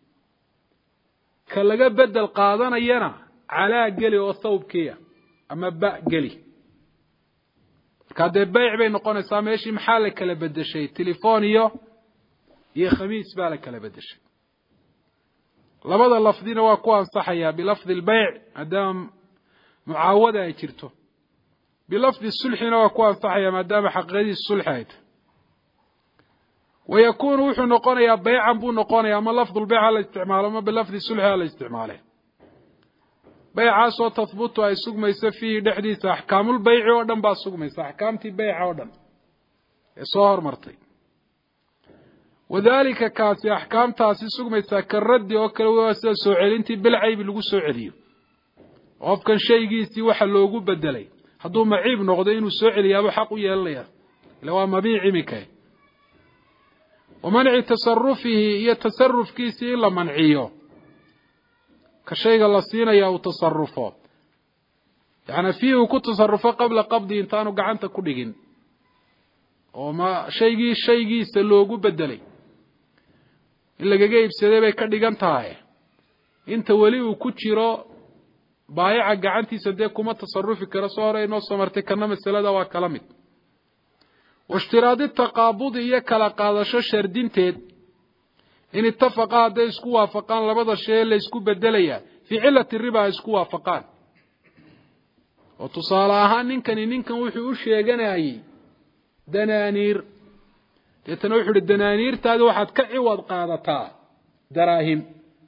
ka laga bedel qaadanayana calaa geli oo thawbkiiya ama ba geli markaa dee bayc bay noqonaysaa meeshii maxaa la kala bedeshay telefoon iyo iyo khamiis baa la kala bedeshay labada lafdina waa ku ansaxayaa bilafdi lbayc maadaama mucaawada ay jirto bilafdi sulxina waa ku ansaxayaa maadaama xaqiiqadiisa sulxi ay tahay wayakuunu wuxuu noqonayaa baycan buu noqonaya ama lafdulbayc ha la isticmaalo ama bilafdi sulxi ha la isticmaale baycaasoo tahbutu ay sugmayso fiihi dhexdiisa axkaamulbayci oo dhan baa sugmaysa axkaamtii bayca oo dhan ee soo hormartay wadalika kaasi axkaamtaasi sugmaysaa ka raddi oo kale waa sida soo celintii bilcaybi lagu soo celiyo qofkan shaygiisii waxa loogu bedelay hadduu maciib noqdo inuu soo celiyaaba xaq u yeelanaya ila waa mabiic imika wamanci tasarufihi iyo tasarufkiisii in la manciyo ka shayga la siinaya uu tasarufo yacni fiihi uu ku tasarufo qabla qabdi intaanu gacanta ku dhigin oo ma shaygii shaygiisa loogu bedelay in lagaga iibsaday bay ka dhigan tahay inta weli uu ku jiro baayaca gacantiisa dee kuma tasarufi karo soo hore inoo soo martay kana masalada waa kala mid washtiraadi taqaabudi iyo kala qaadasho shardinteed in ittafaqa hadday isku waafaqaan labada shay la isku bedelaya fii cilati riba ay isku waafaqaan oo tusaale ahaan ninkani ninkan wuxuu u sheeganayay danaaniir deetana wuxuu ihi danaaniirtaadi waxaad ka ciwad qaadataa daraahim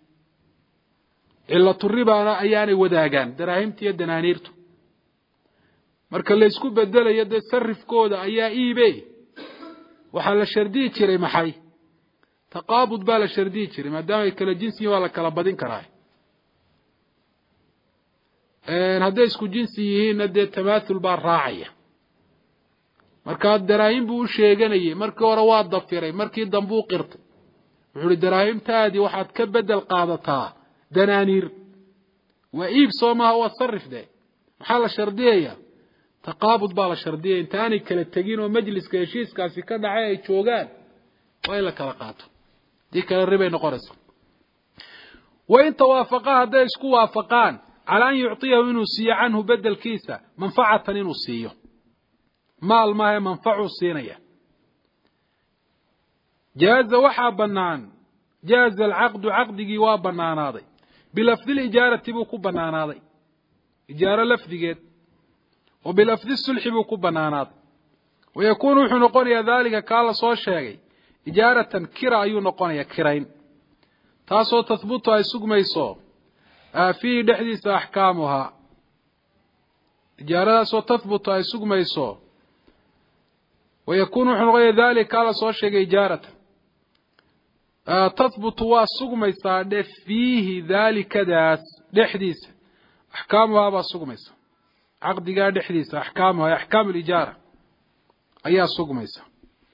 cilatu ribana ayaanay wadaagaan daraahimta iyo danaaniirtu marka la isku bedelayo dee sarifkooda ayaa iibe waxaa la shardiyi jiray maxay taqaabud baa la shardiyi jiray maadaama ay kala jinsi waa la kala badin karaa hadday isku jinsi yihiinna dee tamaathul baa raacaya markaa daraahim buu u sheeganayay markii hore waa dafiray markii dambe u qirtay wuxuu uhi daraahimtaadii waxaad ka bedel qaadataa danaaniir waa iib soo maaha waa sarif de maxaa la shardiyaya taqaabud baa la shardiyaya intaanay kala tegin oo majliska heshiiskaasi ka dhacay ay joogaan waa in la kala qaato dii kale ribay noqonaysa wain tawaafaqa hadday isku waafaqaan calaa an yucطiyahu inuu siiyo canhu bedelkiisa manfacatan inuu siiyo maal maahae manfacuu siinaya jaaza waxaa banaan jaaza alcaqdu caqdigii waa banaanaaday bilafdi lijaarati buu ku banaanaaday ijaaro lafdigeed oo bilafdi sulxi buu ku banaanaaday wayakuunu wuxuu noqonayaa daalika kaa la soo sheegay ijaaratan kira ayuu noqonayaa kirayn taasoo tahbutu ay sugmayso fiihi dhexdiisa axkaamuhaa ijaaradaasoo tahbutu ay sugmayso wayakuunu wuxuu noqonayaa daalika kaa la soo sheegay ijaaratan tahbutu waa sugmaysaa dhe fiihi daalikadaas dhexdiisa axkaamuhaa baa sugmaysa caqdigaa dhexdiisa axkaamuhaa axkaam alijaara ayaa sugmaysa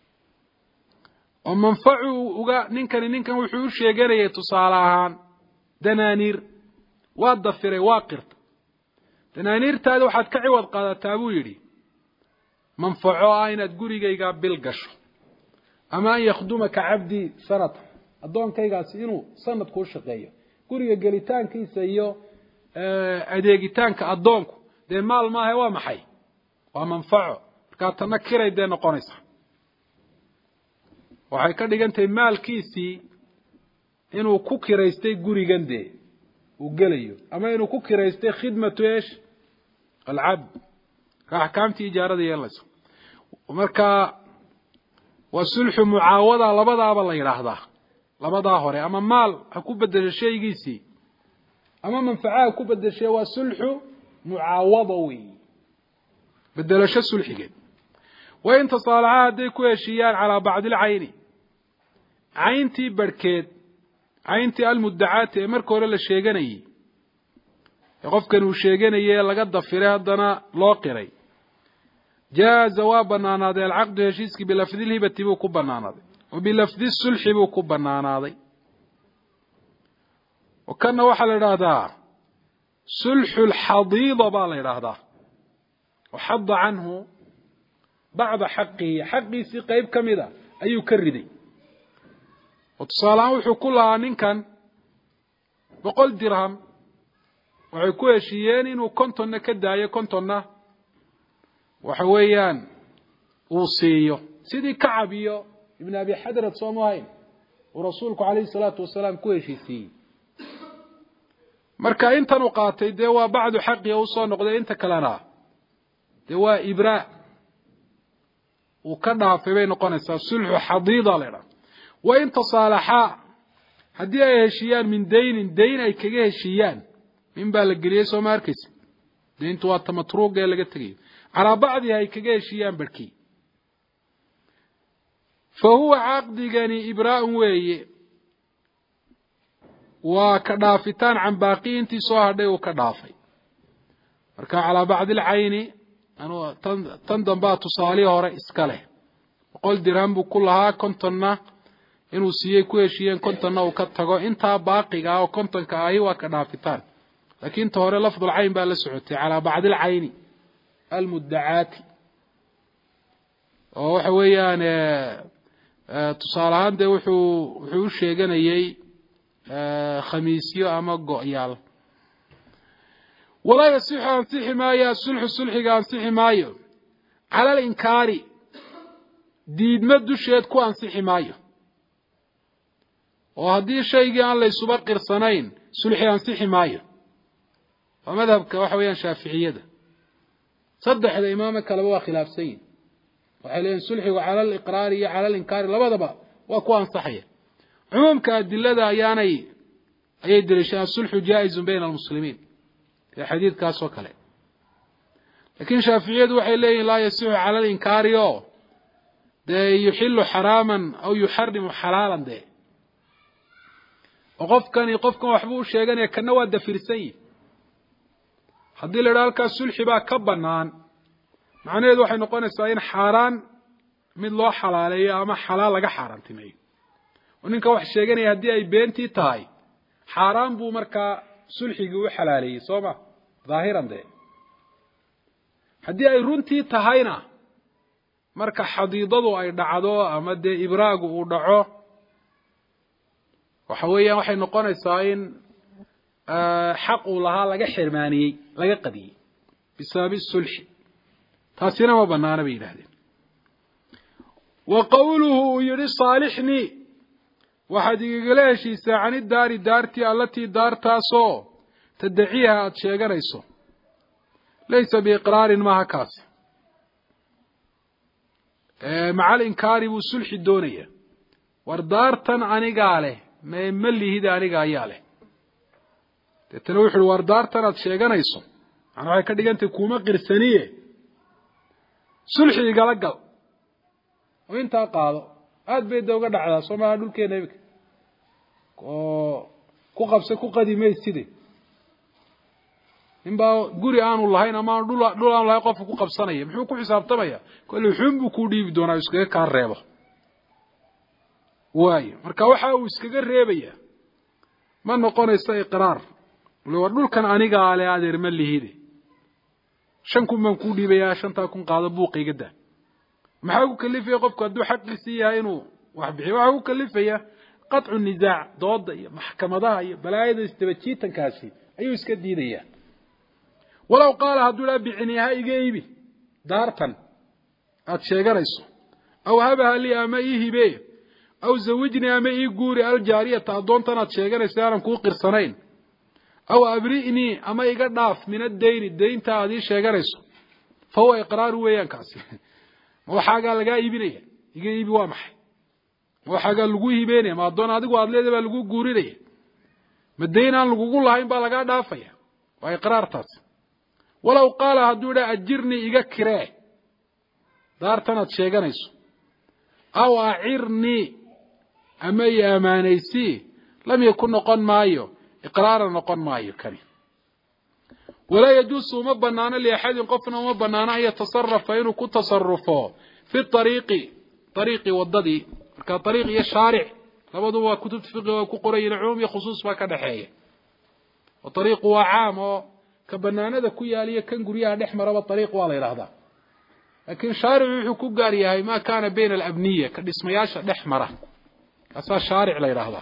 oo manfacu uga ninkani ninkan wuxuu u sheeganayay tusaale ahaan danaaniir waa dafiray waa qirta danaaniirtaada waxaad ka ciwad qaadataa buu yidhi manfaco ah inaad gurigayga bil gasho ama an yakhdumaka cabdii sanata addoonkaygaasi inuu sanad kuu shaqeeyo guriga gelitaankiisa iyo adeegitaanka addoonku dee maal maaha waa maxay waa manfaco markaa tanna kiray dee noqonaysa waxay ka dhigan tahay maalkiisii inuu ku kiraystay gurigan dee uu gelayo ama inuu ku kiraystay khidmatu eesh alcabd ka axkaamtii ijaarada yeelanayso marka waa sulxu mucaawada labadaaba la yidhaahdaa labadaa hore ama maal ha ku bedesho shaygiisii ama manfaca ha ku bedeshe waa sulxu mucaawada wey bedelasho sulxigeed wain tasaalaxa hadday ku heshiiyaan calaa bacdi alcayni cayntii barhkeed cayntii almuddacaati ee marka hore la sheeganayey ee qofkan uu sheeganayay laga dafiray haddana loo qiray jaaza waa banaanaaday alcaqdu heshiiskii bilafdi lhibati buu ku banaanaaday wa bilafdi sulxi buu ku banaanaaday oo kanna waxaa la idhaahdaa sulxu lxadiida baa la idhaahdaa oo xada canhu bacda xaqihi xaqiisii qeyb ka mida ayuu ka riday oo tusaalehaan wuxuu ku lahaa ninkan boqol dirham waxay ku heshiiyeen inuu kontonna ka daayo kontonna waxa weeyaan uu siiyo sidii kacab iyo ibn abi xadrad soomu ahayn uu rasuulku calayhi salaatu wasalaam ku heshiisiiyey marka intan uu qaatay dee waa bacdu xaqi u soo noqday inta kalena dee waa ibraa uu ka dhaafay bay noqonaysaa sulxu xadiida leedha wa in tasaalaxaa haddii ay heshiiyaan min daynin dayn ay kaga heshiiyaan min baa la geliyey soo ma arkaysa dayntu waa tamatruuq ee laga tegayo calaa bacdiha ay kaga heshiiyaan barhkii fa huwa caqdigani ibraa'un weeye waa ka dhaafitaan can baaqi intii soo hadhay uu ka dhaafay marka calaa bacdi alcayni anuu tan tan dambaa tusaalihii hore iska leh boqol dirham buu ku lahaa kontonna inuu siiyey ku heshiiyeen kontonna uu ka tago intaa baaqiga ah oo kontonka ahi waa ka dhaafitaan laakiin ta hore lafdulcayn baa la socotay calaa bacdi alcayni almuddacaati oo waxa weeyaan tusaale ahaan dee wuxuu wuxuu u sheeganayey khamiisyo ama go-yaal walaa yasixu ansixi maayo asulxu sulxiga ansixi maayo cala alinkaari diidma dusheed ku ansixi maayo oo haddii shaygii aan laysuba qirsanayn sulxi ansixi maayo waa madhabka waxa weeyaan shaaficiyada saddexda imaamo kaleba waa khilaafsan yihin waxay leeyihin sulxigu cala aliqraari iyo cala alinkaari labadaba waa ku ansaxaya cumuumka adilada ayaanay ayay daliishadaan sulxu jaa-izun bayna almuslimiin ee xadiidkaasoo kale laakiin shaaficiyadu waxay leeyihin laa yasixu cala alinkaari oo dee yuxilu xaraaman aw yuxarimu xalaalan dee oo qofkani qofkan waxbuu u sheeganaya kana waa dafirsan yihin haddii la idhaha halkaas sulxi baa ka banaan macnaheedu waxay noqonaysaa in xaaraan mid loo xalaaleeyo ama xalaal laga xaaraantimeeyo oo ninka wax sheeganaya haddii ay beentii tahay xaaraan buu markaa sulxigii u xalaaleeyey soo ma dhaahiran dee haddii ay runtii tahayna marka xadiidadu ay dhacdo ama dee ibraagu uu dhaco waxa weeyaan waxay noqonaysaa in xaq uu lahaa laga xirmaaniyey laga qadiyey bisababi sulxi taasina ma banaana bay yidhahdeen wa qowluhu uu yihi saalixnii waxaad igagala heshiisaa cani daari daartii allatii daartaasoo tadaciiha aada sheeganayso laysa biiqraarin maaha kaasi maca alinkaari buu sulxi doonaya war daartan anigaa leh me ma lihida aniga ayaa leh deetana wuxu uhi war daartan aada sheeganayso macnaa waxay ka dhigantahay kuuma qirsaniye sulxi igala gal oo intaa qaado aada bay da uga dhacdaa soo maaha dhulkeena imika oo ku qabsa ku qadi mayside ninbaa guri aanu lahayn ama aan dhul dhul aanu lahayn qofka ku qabsanaya muxuu ku xisaabtamaya kolle xun buu kuu dhiibi doonaa iskaga kaa reebo waayo marka waxa uu iskaga reebaya ma noqonayso iqraar war dhulkan anigaa le adeer ma lihide shan kun baan ku dhiibayaa shantaa kun qaado buuqiga daa maxaa ku kalifaya qofku hadduu xaqiisi yahay inuu wax bixiyo waxa ku kalifaya qat'u nizaac dooda iyo maxkamadaha iyo balaayada isdabajiitankaasi ayuu iska diidaya walaw qaala hadduu la biciniha iga iibi daartan aad sheeganayso aw habaha li ama ihibe aw zawijni ama ii guuri aljaariyata adoontan aad sheeganayso aanan kuu qirsanayn aw abri'ni ama iga dhaaf min ad-dayni daynta aad ii sheeganayso fa huwa iqraar weeyaan kaasi waxaaga laga iibinaya iga iibi waa maxay waxaaga lagu hiibeynaya ma adoon adigu aad leedahay baa lagu guurinaya ma dayn aan lagu lahayn baa laga dhaafaya waa iqraartaas walaw qaala hadduu dha ajirni iga kiree daartan aad sheeganayso aw acirni ama i amaanaysi lam yakun noqon maayo iqraara noqon maayo kani walaa yajuusu uma banaano liaxadin qofna uma banaano an yatasarafa inuu ku tasarufo fi ariiqi ariiqi wadadii marka ariiq iyo shaaric labaduba waa kutubta fiqiga oo ku qorayin cumuum iyo khusuus baa ka dhaxeeya oo ariiqu waa caam oo ka banaanada ku yaaliya kan guryaha dhex maraba ariiq waa la yidhaahdaa laakiin shaaric wuxuu ku gaar yahay ma kaana bayna alabniya ka dhismayaasha dhex mara kaasaa shaaric la yidhaahdaa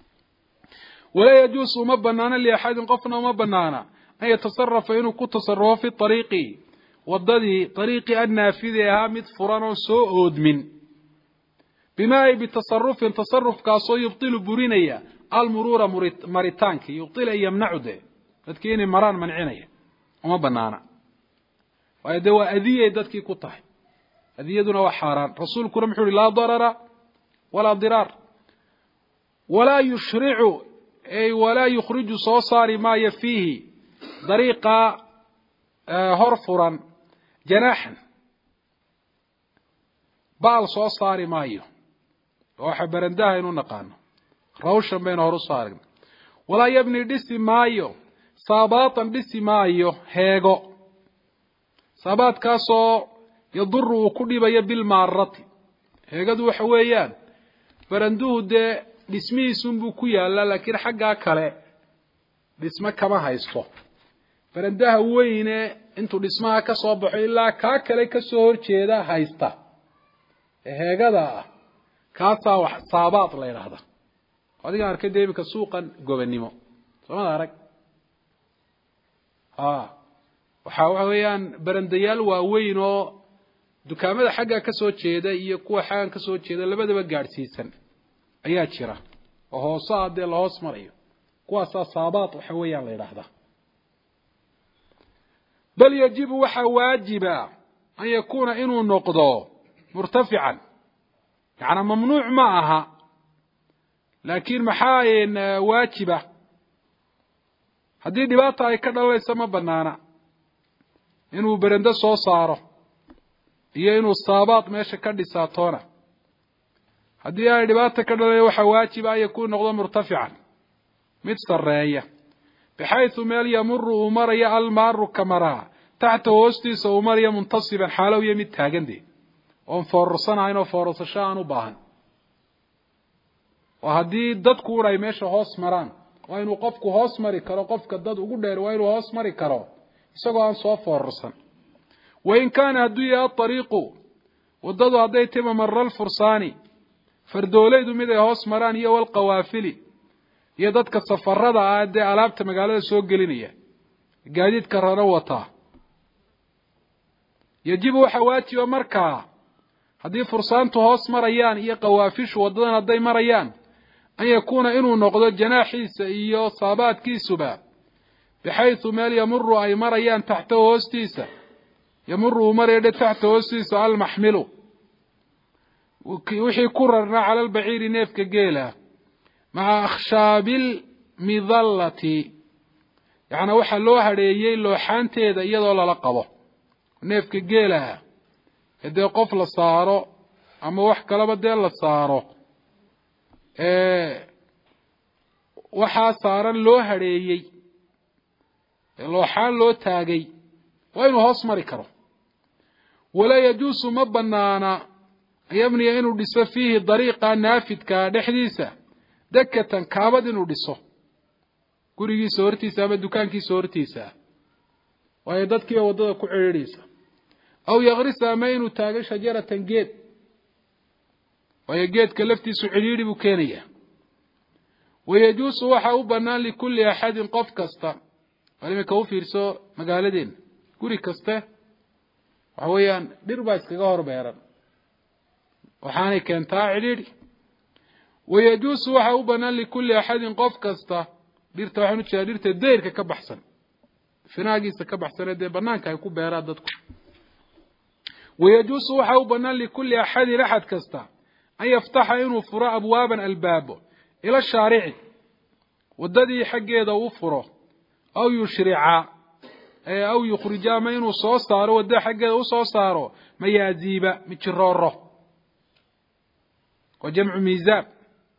walaa yajuusu uma banaano liaxadin qofna uma banaana an yatasarafa inuu ku tasarufo fi ariiqi wadadii ariiqii annaafidi ahaa mid furan oo soo oodmin bima ay bitasarufin tasarufkaasoo yubtilu burinaya almuruura maritaanki yubtila yamnacu de dadkii inay maraan mancinaya uma banaana waayo dee waa adiyay dadkii ku tahay adiyaduna waa xaaraan rasuulkuna muxuu yihi laa darara walaa diraar walaa yushricu ay walaa yukhriju soo saari maayo fiihi dariiqa hor furan janaaxan baal soo saari maayo waxa barandaha inuu naqaano rawshan bayna hor u saareen walaa yabni dhisi maayo saabatan dhisi maayo heego saabaadkaasoo yaduru uu ku dhibayo bilmaarati heegadu waxa weeyaan baranduhu dee dhismihiisunbuu ku yaallaa laakiin xaggaa kale dhismo kama haysto barandaha weyne intuu dhismaha ka soo baxo ilaa kaa kale ka soo horjeeda haysta heegada ah kaasaa wax saabaad la yidhaahda adiga arkay dee iminka suuqan gobannimo soomada arag ha waxaa waxa weeyaan barandayaal waaweyn oo dukaamada xagga ka soo jeeda iyo kuwa xaggan ka soo jeeda labadaba gaadhsiisan ayaa jira oo hoosaa dee la hoos marayo kuwaasaa saabaad waxa weeyaan la yidhaahdaa bal yajibu waxaa waajiba an yakuuna inuu noqdo murtafican yacni mamnuuc ma aha laakiin maxaa waajiba haddii dhibaata ay ka dhalanaysa ma banaana inuu berendo soo saaro iyo inuu saabaad meesha ka dhisaatoona haddii ay dhibaata ka dhalaya waxaa waajiba an yakuun noqdo murtafican mid sareeya bixayثu meel yamuru uu maraya almaaru ka maraa taxta hoostiisa uu maraya muntasiban xaalow iyo mid taagande oon foorarsanahayn oo foorasasho aan u baahan oo haddii dadku un ay meesha hoos maraan waa inuu qofku hoos mari karo qofka dad ugu dheer waa inuu hoos mari karo isagoo aan soo foorarsan wain kaana hadduu yahay ariiqu wadadu hadday tima mara alfursaani fardoolaydu mid ay hoos maraan iyo walqawaafili iyo dadka safarada ah dee alaabta magaalada soo gelinaya gaadiidka rana wataa yajibu waxaa waajiba markaa haddii fursaantu hoos marayaan iyo qawaafishu wadadan hadday marayaan an yakuuna inuu noqdo janaaxiisa iyo saabaadkiisuba bixayثu meel yamuru ay marayaan taxta hoostiisa yamuru uu maraya dhe taxta hoostiisa almaxmilu wixii ku rarnaa cala albaciiri neefka geela maca akhshaabilmidallati yacni waxaa loo hadheeyey looxaanteeda iyadoo lala qabo neefka geelaha ee dee qof la saaro ama wax kalaba dee la saaro waxaa saaran loo hadheeyey looxaan loo taagay waa inuu hoos mari karo walaa yajuusu ma banaana an yabniya inuu dhiso fiihi dariiqa naafidka dhexdiisa dakatan kaabad inuu dhiso gurigiisa hortiisa ama dukaankiisa hortiisa waayo dadkii wadada ku ciriiraysa aw yaqrisa ma inuu taago shajaratan geed waayo geedka laftiisu ciriiri buu keenayaa wayajuusu waxa u bannaan likulli axadin qof kasta imika u fiirso magaaladeen guri kaste waxa weeyaan dhir baa iskaga hor beeran waxaanay keentaa ciriiri wayajuusu waxa u bannaan likulli axadin qof kasta dhirta waxaanu jeedaa dhirta dayrka ka baxsan finaagiisa ka baxsan ee banaanka ay ku beeraan dadku wayajuusu waxa u bannaan likulli axadin axad kasta an yaftaxa inuu furo abwaaban albaabo ila shaarici wadadii xaggeeda uu furo aw yushrica aw yukhrija ma inuu soo saaro wadada xaggeeda uu soo saaro mayaaziiba mijirooro wa jamcu miizaab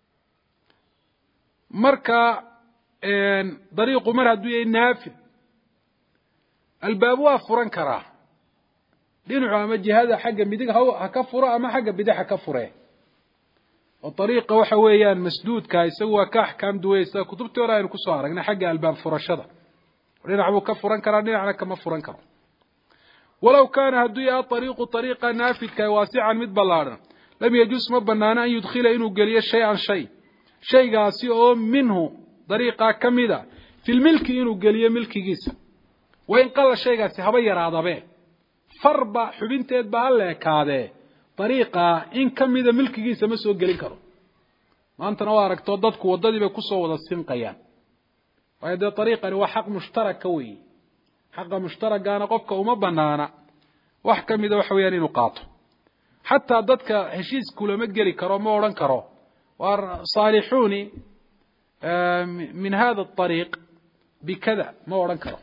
marka dariiqu mar hadduu yahay naafid albaab waa furan karaa dhinacu ama jihada xagga midig ha ka furo ama xagga bidix ha ka fure oo dariiqa waxa weeyaan masduudka isagu waa ka axkaam duwaysa kutubtii hore aynu kusoo aragnay xagga albaab furashada dhinac buu ka furan karaa dhinacna kama furan karo walow kaana hadduu yahay dariiqu dariiqa naafidka waasican mid ballaadhan lam yajuus ma banaana an yudkhila inuu geliyo shay-an shay shaygaasi oo minhu dariiqaa ka mida filmilki inuu geliyo milkigiisa waa in qalla shaygaasi haba yaraadabe farba xubinteed baa ha leekaadee dariiqaa in ka mida milkigiisa ma soo gelin karo maantana waa aragto dadku waddadii bay kusoo wada sinqayaan waayo dee dariiqani waa xaq mushtaraka weeye xaqa mushtaragaana qofka uma banaana wax ka mida waxa weeyaan inuu qaato xataa dadka heshiis kulama geli karo ma odhan karo waa saalixuuni min hada الطريق بكذا ما odhan karo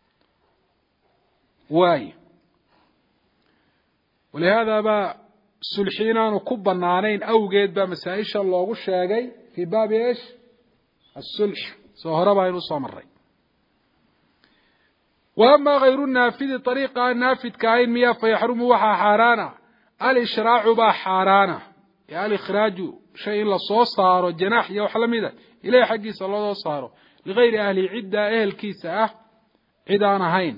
waayo ولهذا ba sulxiinaanu ku banaanayn awgeed baa masaa-isha loogu sheegay fii baabi ايش الsulx soo hore baa inuu soo maray وأما غayru naafidi طريiqa naafidka ahayn miya fayaxrumu waxaa xaaraana alshraacu baa xaaraana alikhraaju shay in lasoo saaro janaax iyo wax lamida ilahay xaggiisa loo saaro ligayri ahli cidda ehelkiisa ah cid aan ahayn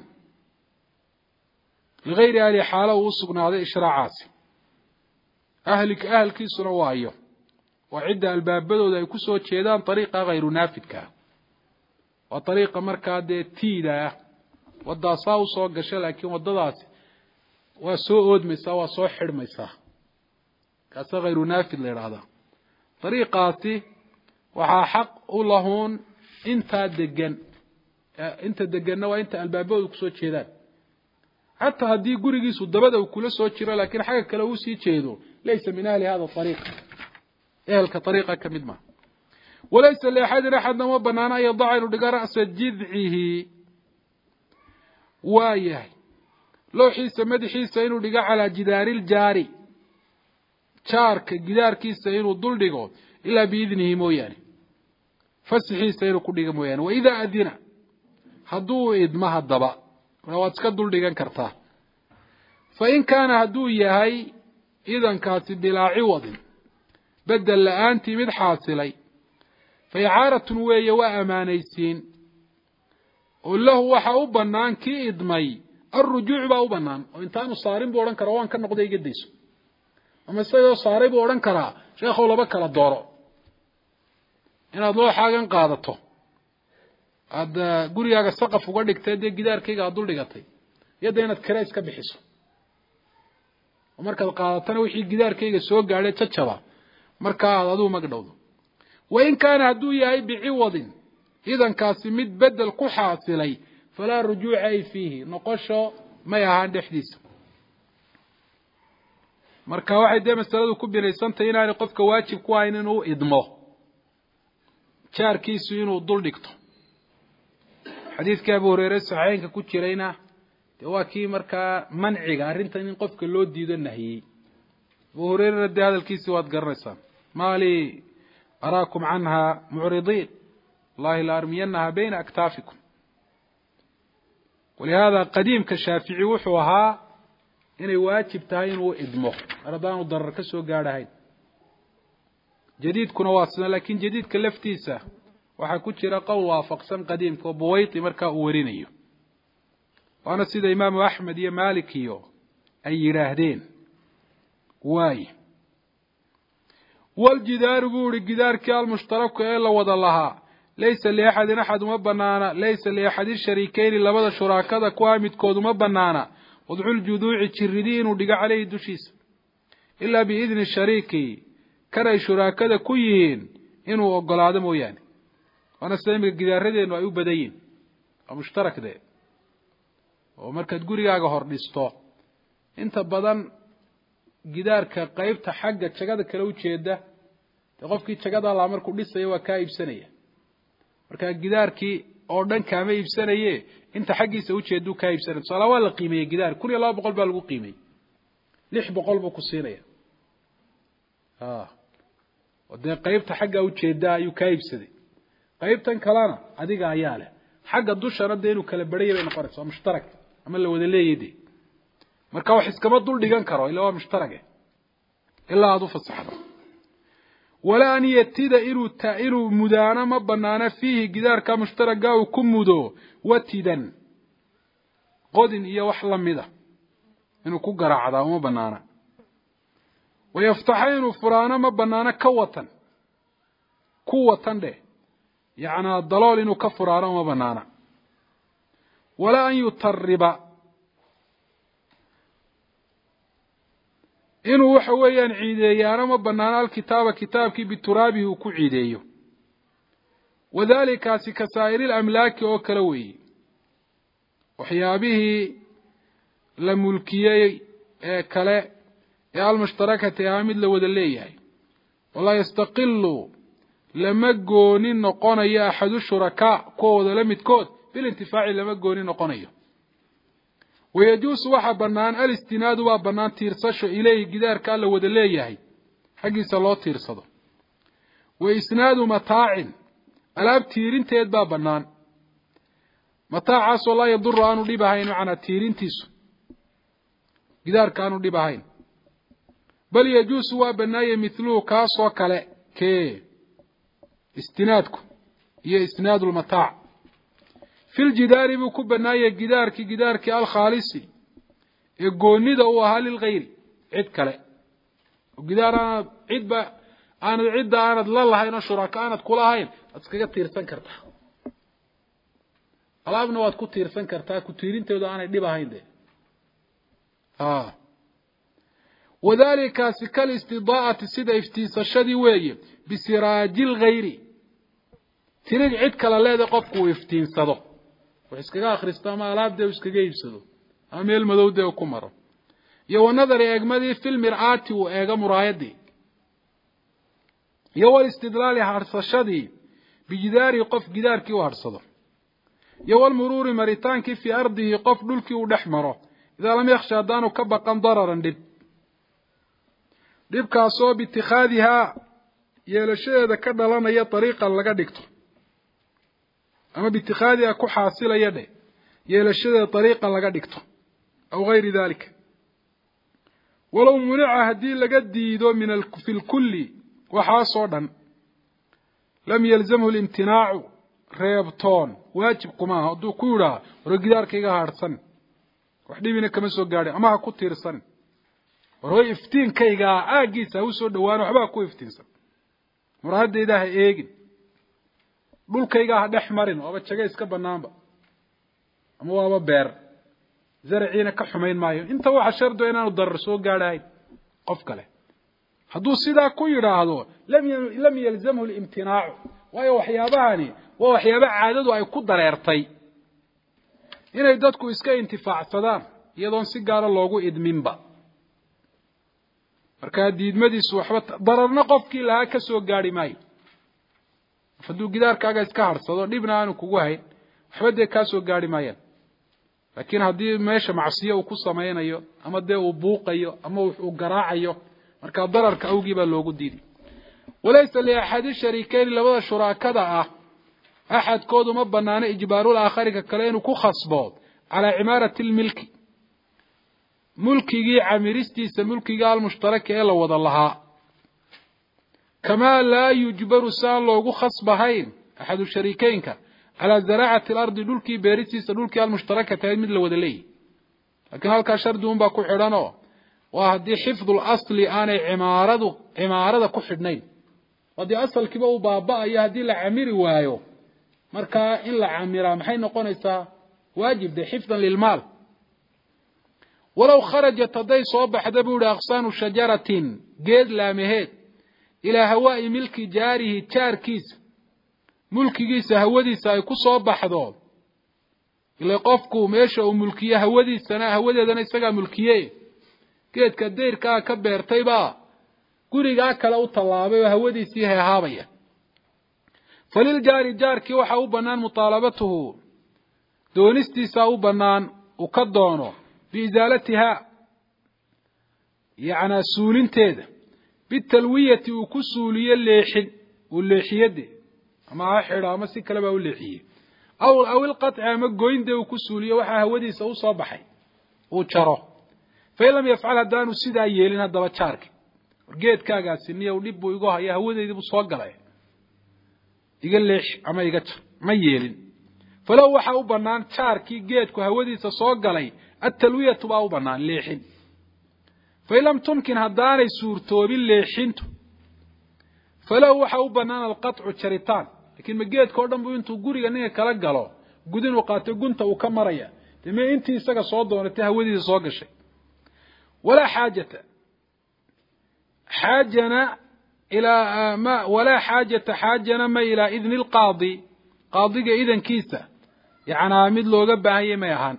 ligayri ahli xaalo uu sugnaaday ishraacaasi ahlik ahalkiisuna waayo waa cidda albaabadooda ay kusoo jeedaan dariiqa hayru naafidka waa dariiqa markaa dee tiida ah wadaasaa usoo gasha laakiin wadadaasi waa soo oodmaysaa waa soo xidhmaysaa kaasa hayru naafid la yidhaahdaa dariiqaasi waxaa xaq u lahuun intaa degan inta deganna waa inta albaabadooda kusoo jeedaan xataa haddii gurigiisu dabada uu kula soo jiro laakiin xagga kale uu sii jeedo laysa min ahli hada ariiq ehelka ariiqa ka mid maha walaysa liaxadin axadna uma banaana an yadaca inuu dhiga ra'sa jidcihi waa yahay looxiisa madaxiisa inuu dhigo calaa jidaari ljaari jaarka gidaarkiisa inuu dul dhigo ilaa biidnihi mooyaane fasixiisa inuu ku dhigo mooyaane waidaa adina hadduu idmo haddaba waad iska dul dhigan kartaa fain kaana hadduu yahay idankaasi bilaa ciwadin bedel la-aantii mid xaasilay fa icaaratun weeye waa amaanaysiin oo lahu waxa u bannaan kii idmay alrujuuc baa u bannaan oo intaanu saarin buu odhan karaa waan ka noqday iga dayso ama isagoo saaray buu odhan karaa sheekhow laba kala dooro inaad looxaagan qaadato aada gurigaaga saqaf uga dhigtay dee gidaarkayga aad dul dhigatay iyadda inaad kira iska bixiso oo markaad qaadatana wixii gidaarkayga soo gaadhay jajaba markaa aad adigu magdhowdo wain kaana hadduu yahay biciwadin idankaasi mid bedel ku xaasilay falaa rujuuca ay fiihi noqosho may ahaan dhexdiisa marka waxay dee masaladu ku binaysantahay inaanay qofka waajib ku ahayn inuu idmo jaarkiisu inuu dul dhigto xadiidkii abu hureyre saxiixeynka ku jirayna dee waa kii markaa manciga arrintan in qofka loo diido nahiyey abu hureyrena dee hadalkiisii waad garanaysaan maali araakum canha mucridiin wallahi la armiyanaha bayna aktaafikum walihaada qadiimka shaafici wuxuu ahaa inay waajib tahay inuu idmo mar haddaanu darar ka soo gaadhahayn jadiidkuna waa sida laakiin jadiidka laftiisa waxaa ku jira qowl waafaqsan qadiimka oo buwayti markaa uu warinayo waana sida imaamu axmed iyo maalik iyo ay yidhaahdeen waaye waljidaaru buu ihi gidaarkii almushtaraku ee la wada lahaa laysa liaxadin axad uma banaana laysa liaxadi shariikeyni labada shuraakada kuwaa midkood uma banaana wadculjuduuci jiridii inuu dhigo caleyhi dushiisa ilaa biidni shariiki kan ay shuraakada ku yihiin inuu ogolaado mooyaane waana sida imika gidaaradeennu ay u badan yihin waa mushtarakdee oo markaad gurigaaga hor dhisto inta badan gidaarka qaybta xagga jagada kale ujeeda dee qofkii jagada laa markuu dhisayo waa kaa iibsanaya markaa gidaarkii oo dhan kaama iibsanaye inta xaggiisa ujeeduu kaa iibsanaya tusaala waa la qiimeeyey gidaar kun iyo laba boqol baa lagu qiimeeyey lix boqol buu ku siinaya o dee qaybta xagga ujeedaa ayuu kaa iibsaday qaybtan kalena adiga ayaa leh xagga dushana dee inuu kala barhaya bay noqonaysa waa mushtarak ama la wada leeyahy de marka wax iskama dul dhigan karo ila waa mushtarage ilaa aada u fasaxdo walaa an yatida inuu ta inuu mudaano ma banaana fiihi gidaarka mushtaraga uu ku mudo watidan qodin iyo wax lamida inuu ku garaacdaa uma banaana wayaftaxa inuu furaano ma banaana ka watan ku watan dheh yacnaa dalool inuu ka furaano uma banaana walaa an yutariba inuu waxa weeyaan ciideeyaana ma banaana alkitaaba kitaabkii bituraabihi uu ku ciideeyo wadalikaasi ka saa'iri lamlaaki oo kale weeye waxyaabihii la mulkiyey ee kale ee almushtarakati ahaa mid la wada leeyahay walaa yastaqilu lama gooni noqonayo axadu shurakaa kuwooda la midkood bilintifaaci lama gooni noqonayo wayajuusu waxaa bannaan alistinaadu waa bannaan tiirsasho ileyhi gidaarka alla wada leeyahay xaggiisa loo tiirsado wa isnaadu mataacin alaab tiirinteed baa bannaan mataacaasoo laa yaduru aanu dhib ahayn macnaa tiirintiisu gidaarka aanu dhib ahayn bal yajuusu waa bannaaye mithluhu kaasoo kale kee istinaadku iyo isnaadu lmataac fi ljidaari buu ku bannaayay gidaarkii gidaarkii alkhaalisi ee goonida uu ahaa lilgayri cid kale oo gidaar aanad cidba aanad cidda aanad la lahayn oo shuraka aanad kula hayn waad iskaga tiirsan kartaa alaabna waad ku tiirsan kartaa ku tiirinteedu aanay dhib ahayn de wadalikaasi kalistidaa'ati sida iftiinsashadii weeye bisiraaji lgayri tirig cid kale leeda qofku uu iftiinsado wax iskaga akhristo ama alaabdee uu iskaga iibsado ama meel madowdee uu ku maro iyo wanadari eegmadii fil mir'aati uu eego muraayadii iyo walistidlaali harsashadii bijidaarii qof gidaarkii u harsado iyo walmuruuri maritaankii fii ardihi qof dhulkii uu dhex maro idaa lam yakhsha haddaanu ka baqan dararan dhib dhibkaasoo biitikhaadihaa yeelashadeeda ka dhalanaya dariiqan laga dhigto ama biitikhaadiha ku xaasilaya dheh yeelashadeeda dariiqan laga dhigto aw gayri dalika walow munica haddii laga diido min fi lkulli waxaasoo dhan lam yalzamhu limtinaacu reebtoon waajib kumaaha hadduu ku yidhaaha waro gidaarkaiga haadhsan wax dhibina kama soo gaadhin ama ha ku tiirsan war way iftiinkaygaa aaggiisa ha u soo dhawaano waxba ha ku iftiinsan muraahadayda ha eegin dhulkaygaa ha dhex marin waaba jaga iska banaanba ama waaba beer zaraciina ka xumayn maayo inta waxa shardo inaanu darar soo gaadhahayn qof kale hadduu sidaa ku yidhaahdo lam yalzamhu limtinaacu waayo waxyaabahani waa waxyaaba caadadu ay ku dareertay inay dadku iska intifaacsadaan iyadoon si gaara loogu idminba markaa diidmadiisu waxba dararna qofkii lahaa ka soo gaadhi maayo hadduu gidaarkaaga iska harsado dhibna aanu kugu hayn waxba dee kaa soo gaadhi maayaan laakiin haddii meesha macsiyo uu ku samaynayo ama dee uu buuqayo ama uu garaacayo markaa dararka awgii baa loogu diiday walaysa liaxadi shariikeyni labada shuraakada ah axadkoodu ma banaano ijbaarul aakhariga kale inuu ku khasbo calaa cimaarati lmilki mulkigii camiristiisa mulkiga almushtaraka ee la wada lahaa kamaa laa yujbaru saan loogu khasbahayn axadu shariikeynka على زراعة الأرض دولكي بيريسيس دولكي المشتركة تهي مثل ودلي لكن هالكا شردون باكو حرانو وهدي حفظ الأصل آني عمارة عمارة كحدنين ودي أصل كيبا بابا يهدي لعمير وايو مركا إلا عميرا محين نقونيسا واجب دي حفظا للمال ولو خرجت تضي صوبح دبور أغصان شجرة قيد لامهيد إلى هواء ملك جاره تاركيس ملكيسا هوديسا ay ku soo baxdo ilaa qofku meesha uu mulkiyo hawadiisana hawadeedana isaga mulkiye geedka deyrka ka beertay ba guriga kale u talaabay hawadiisii heehaabaya falil jaari jaarkii waxa uu banaan mutalabatuhu doonistiisa u banaan u ka doono biizalatiha yaana suulinteeda bitalwiyati uu ku suuliyo leexin uu leexiyade ama xira ama si kale ba u leexiye aw aw القطع ama gooynde uu ku suuliyo waxa hawadiisa u soo baxay uu jaro faylam yafcal hadanu sida yeelin hadaba jaarki geedkaaga siniyo dib buu igu haya hawadeedii buu soo galay iga leex ama iga jar ma yeelin falaw waxa u banaan jaarki geedku hawadiisa soo galay at-talwiyatu ba u banaan leexin faylam tumkin hadaanay suurtoobin leexintu falaw waxa u banaan القطع jaritaan لكن مجيد كودن بو intuu guriga ninka kala galo gudin uu qaato gunta uu ka maraya timo intii isaga soo doonatay hawadiisa soo gashay wala haajata haajana ila ma wala haajata haajana ma ila idn alqaadi qaadiga idan kiisa yaana mid looga baahayay ma yahan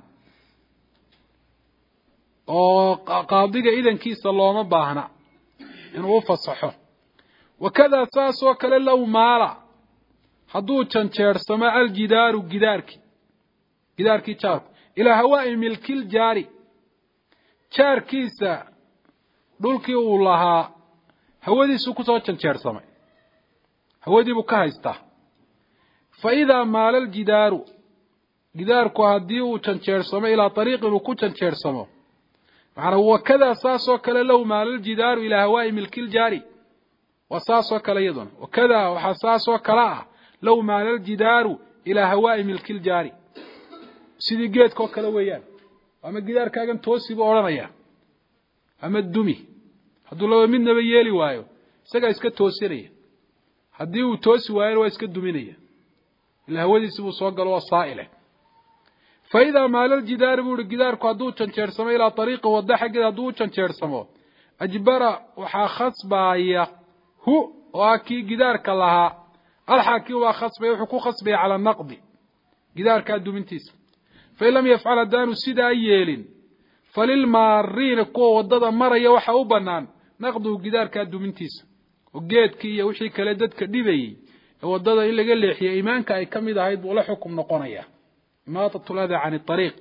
oo qaadiga idan kiisa looma baahna inuu fasaxo wakada saasoo kale law maala hadduu janjeersamo aljidaaru gidaarki gidaarkii jaarku ilaa hawaa'i milkil jaari jaarkiisa dhulkii uu lahaa hawadiisu ku soo janjeersamay hawadii buu ka haystaa fa idaa maala aljidaaru gidaarku haddii uu janjeersamo ilaa ariiqin uu ku janjeersamo macnaa wakada saasoo kale low maala aljidaaru ilaa hawaa'i milkil jaari وساسو كلا يدون وكذا وحساسو كلا لو مال الجدار إلى هواء ملك الجاري سيدي جيت كو كلا ويان أما الجدار كاغن توسي بأورانيا أما الدمي هدو لو من نبيالي وايو ساقا اسكا توسيريا هديو توسي وايو اسكا الدمينيا الهواء دي سيبو صوغل وصائله فإذا مال الجدار بور الجدار كو هدو چنچير سمو إلى طريق وضحا كده هدو چنچير سمو أجبر وحا خصبايا هو واكي جدار كلها الحاكي وخصبه وحكو خصبه على النقد جدار كادو من تيس فإن لم يفعل الدان سيدا ييلين فللمارين كو ودد مريا وحا u banaan naqdu جدار كادو من تيس وجيدكي wixii kala dadka dhibay wadada in laga leexiyo iimaanka ay kamid ahayd buu la xukum noqonaya maata tulada aan الطريق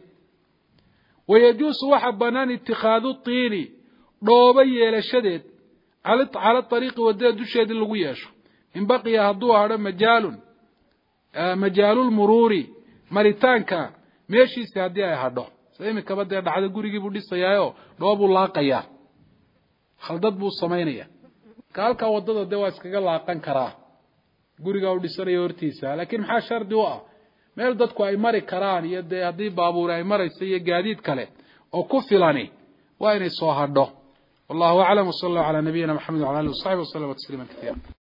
ويجوز waxa banaan اتخاذ الطين dhooba yeelashadeed على على الطريق ودد دشيد lagu yeesho in baqiya haduu hado majaalun majaalul mururi maritaanka meeshiisa hadii ay hado saymi kabada dhacda gurigii buu dhisayaayo dhoobu laaqaya khaldad buu sameeynaya kaalka wadada de waa iskaga laaqan karaa guriga uu dhisanayo hortiisa laakiin maxaa shardi u ah meel dadku ay mari karaan iyo de hadii baabuur ay marayso iyo gaadiid kale oo ku filani waa inay soo hadho والله أعلم وصلى الله على نبينا محمد وعلى آله وصحبه وسلم تسليما كثيرا.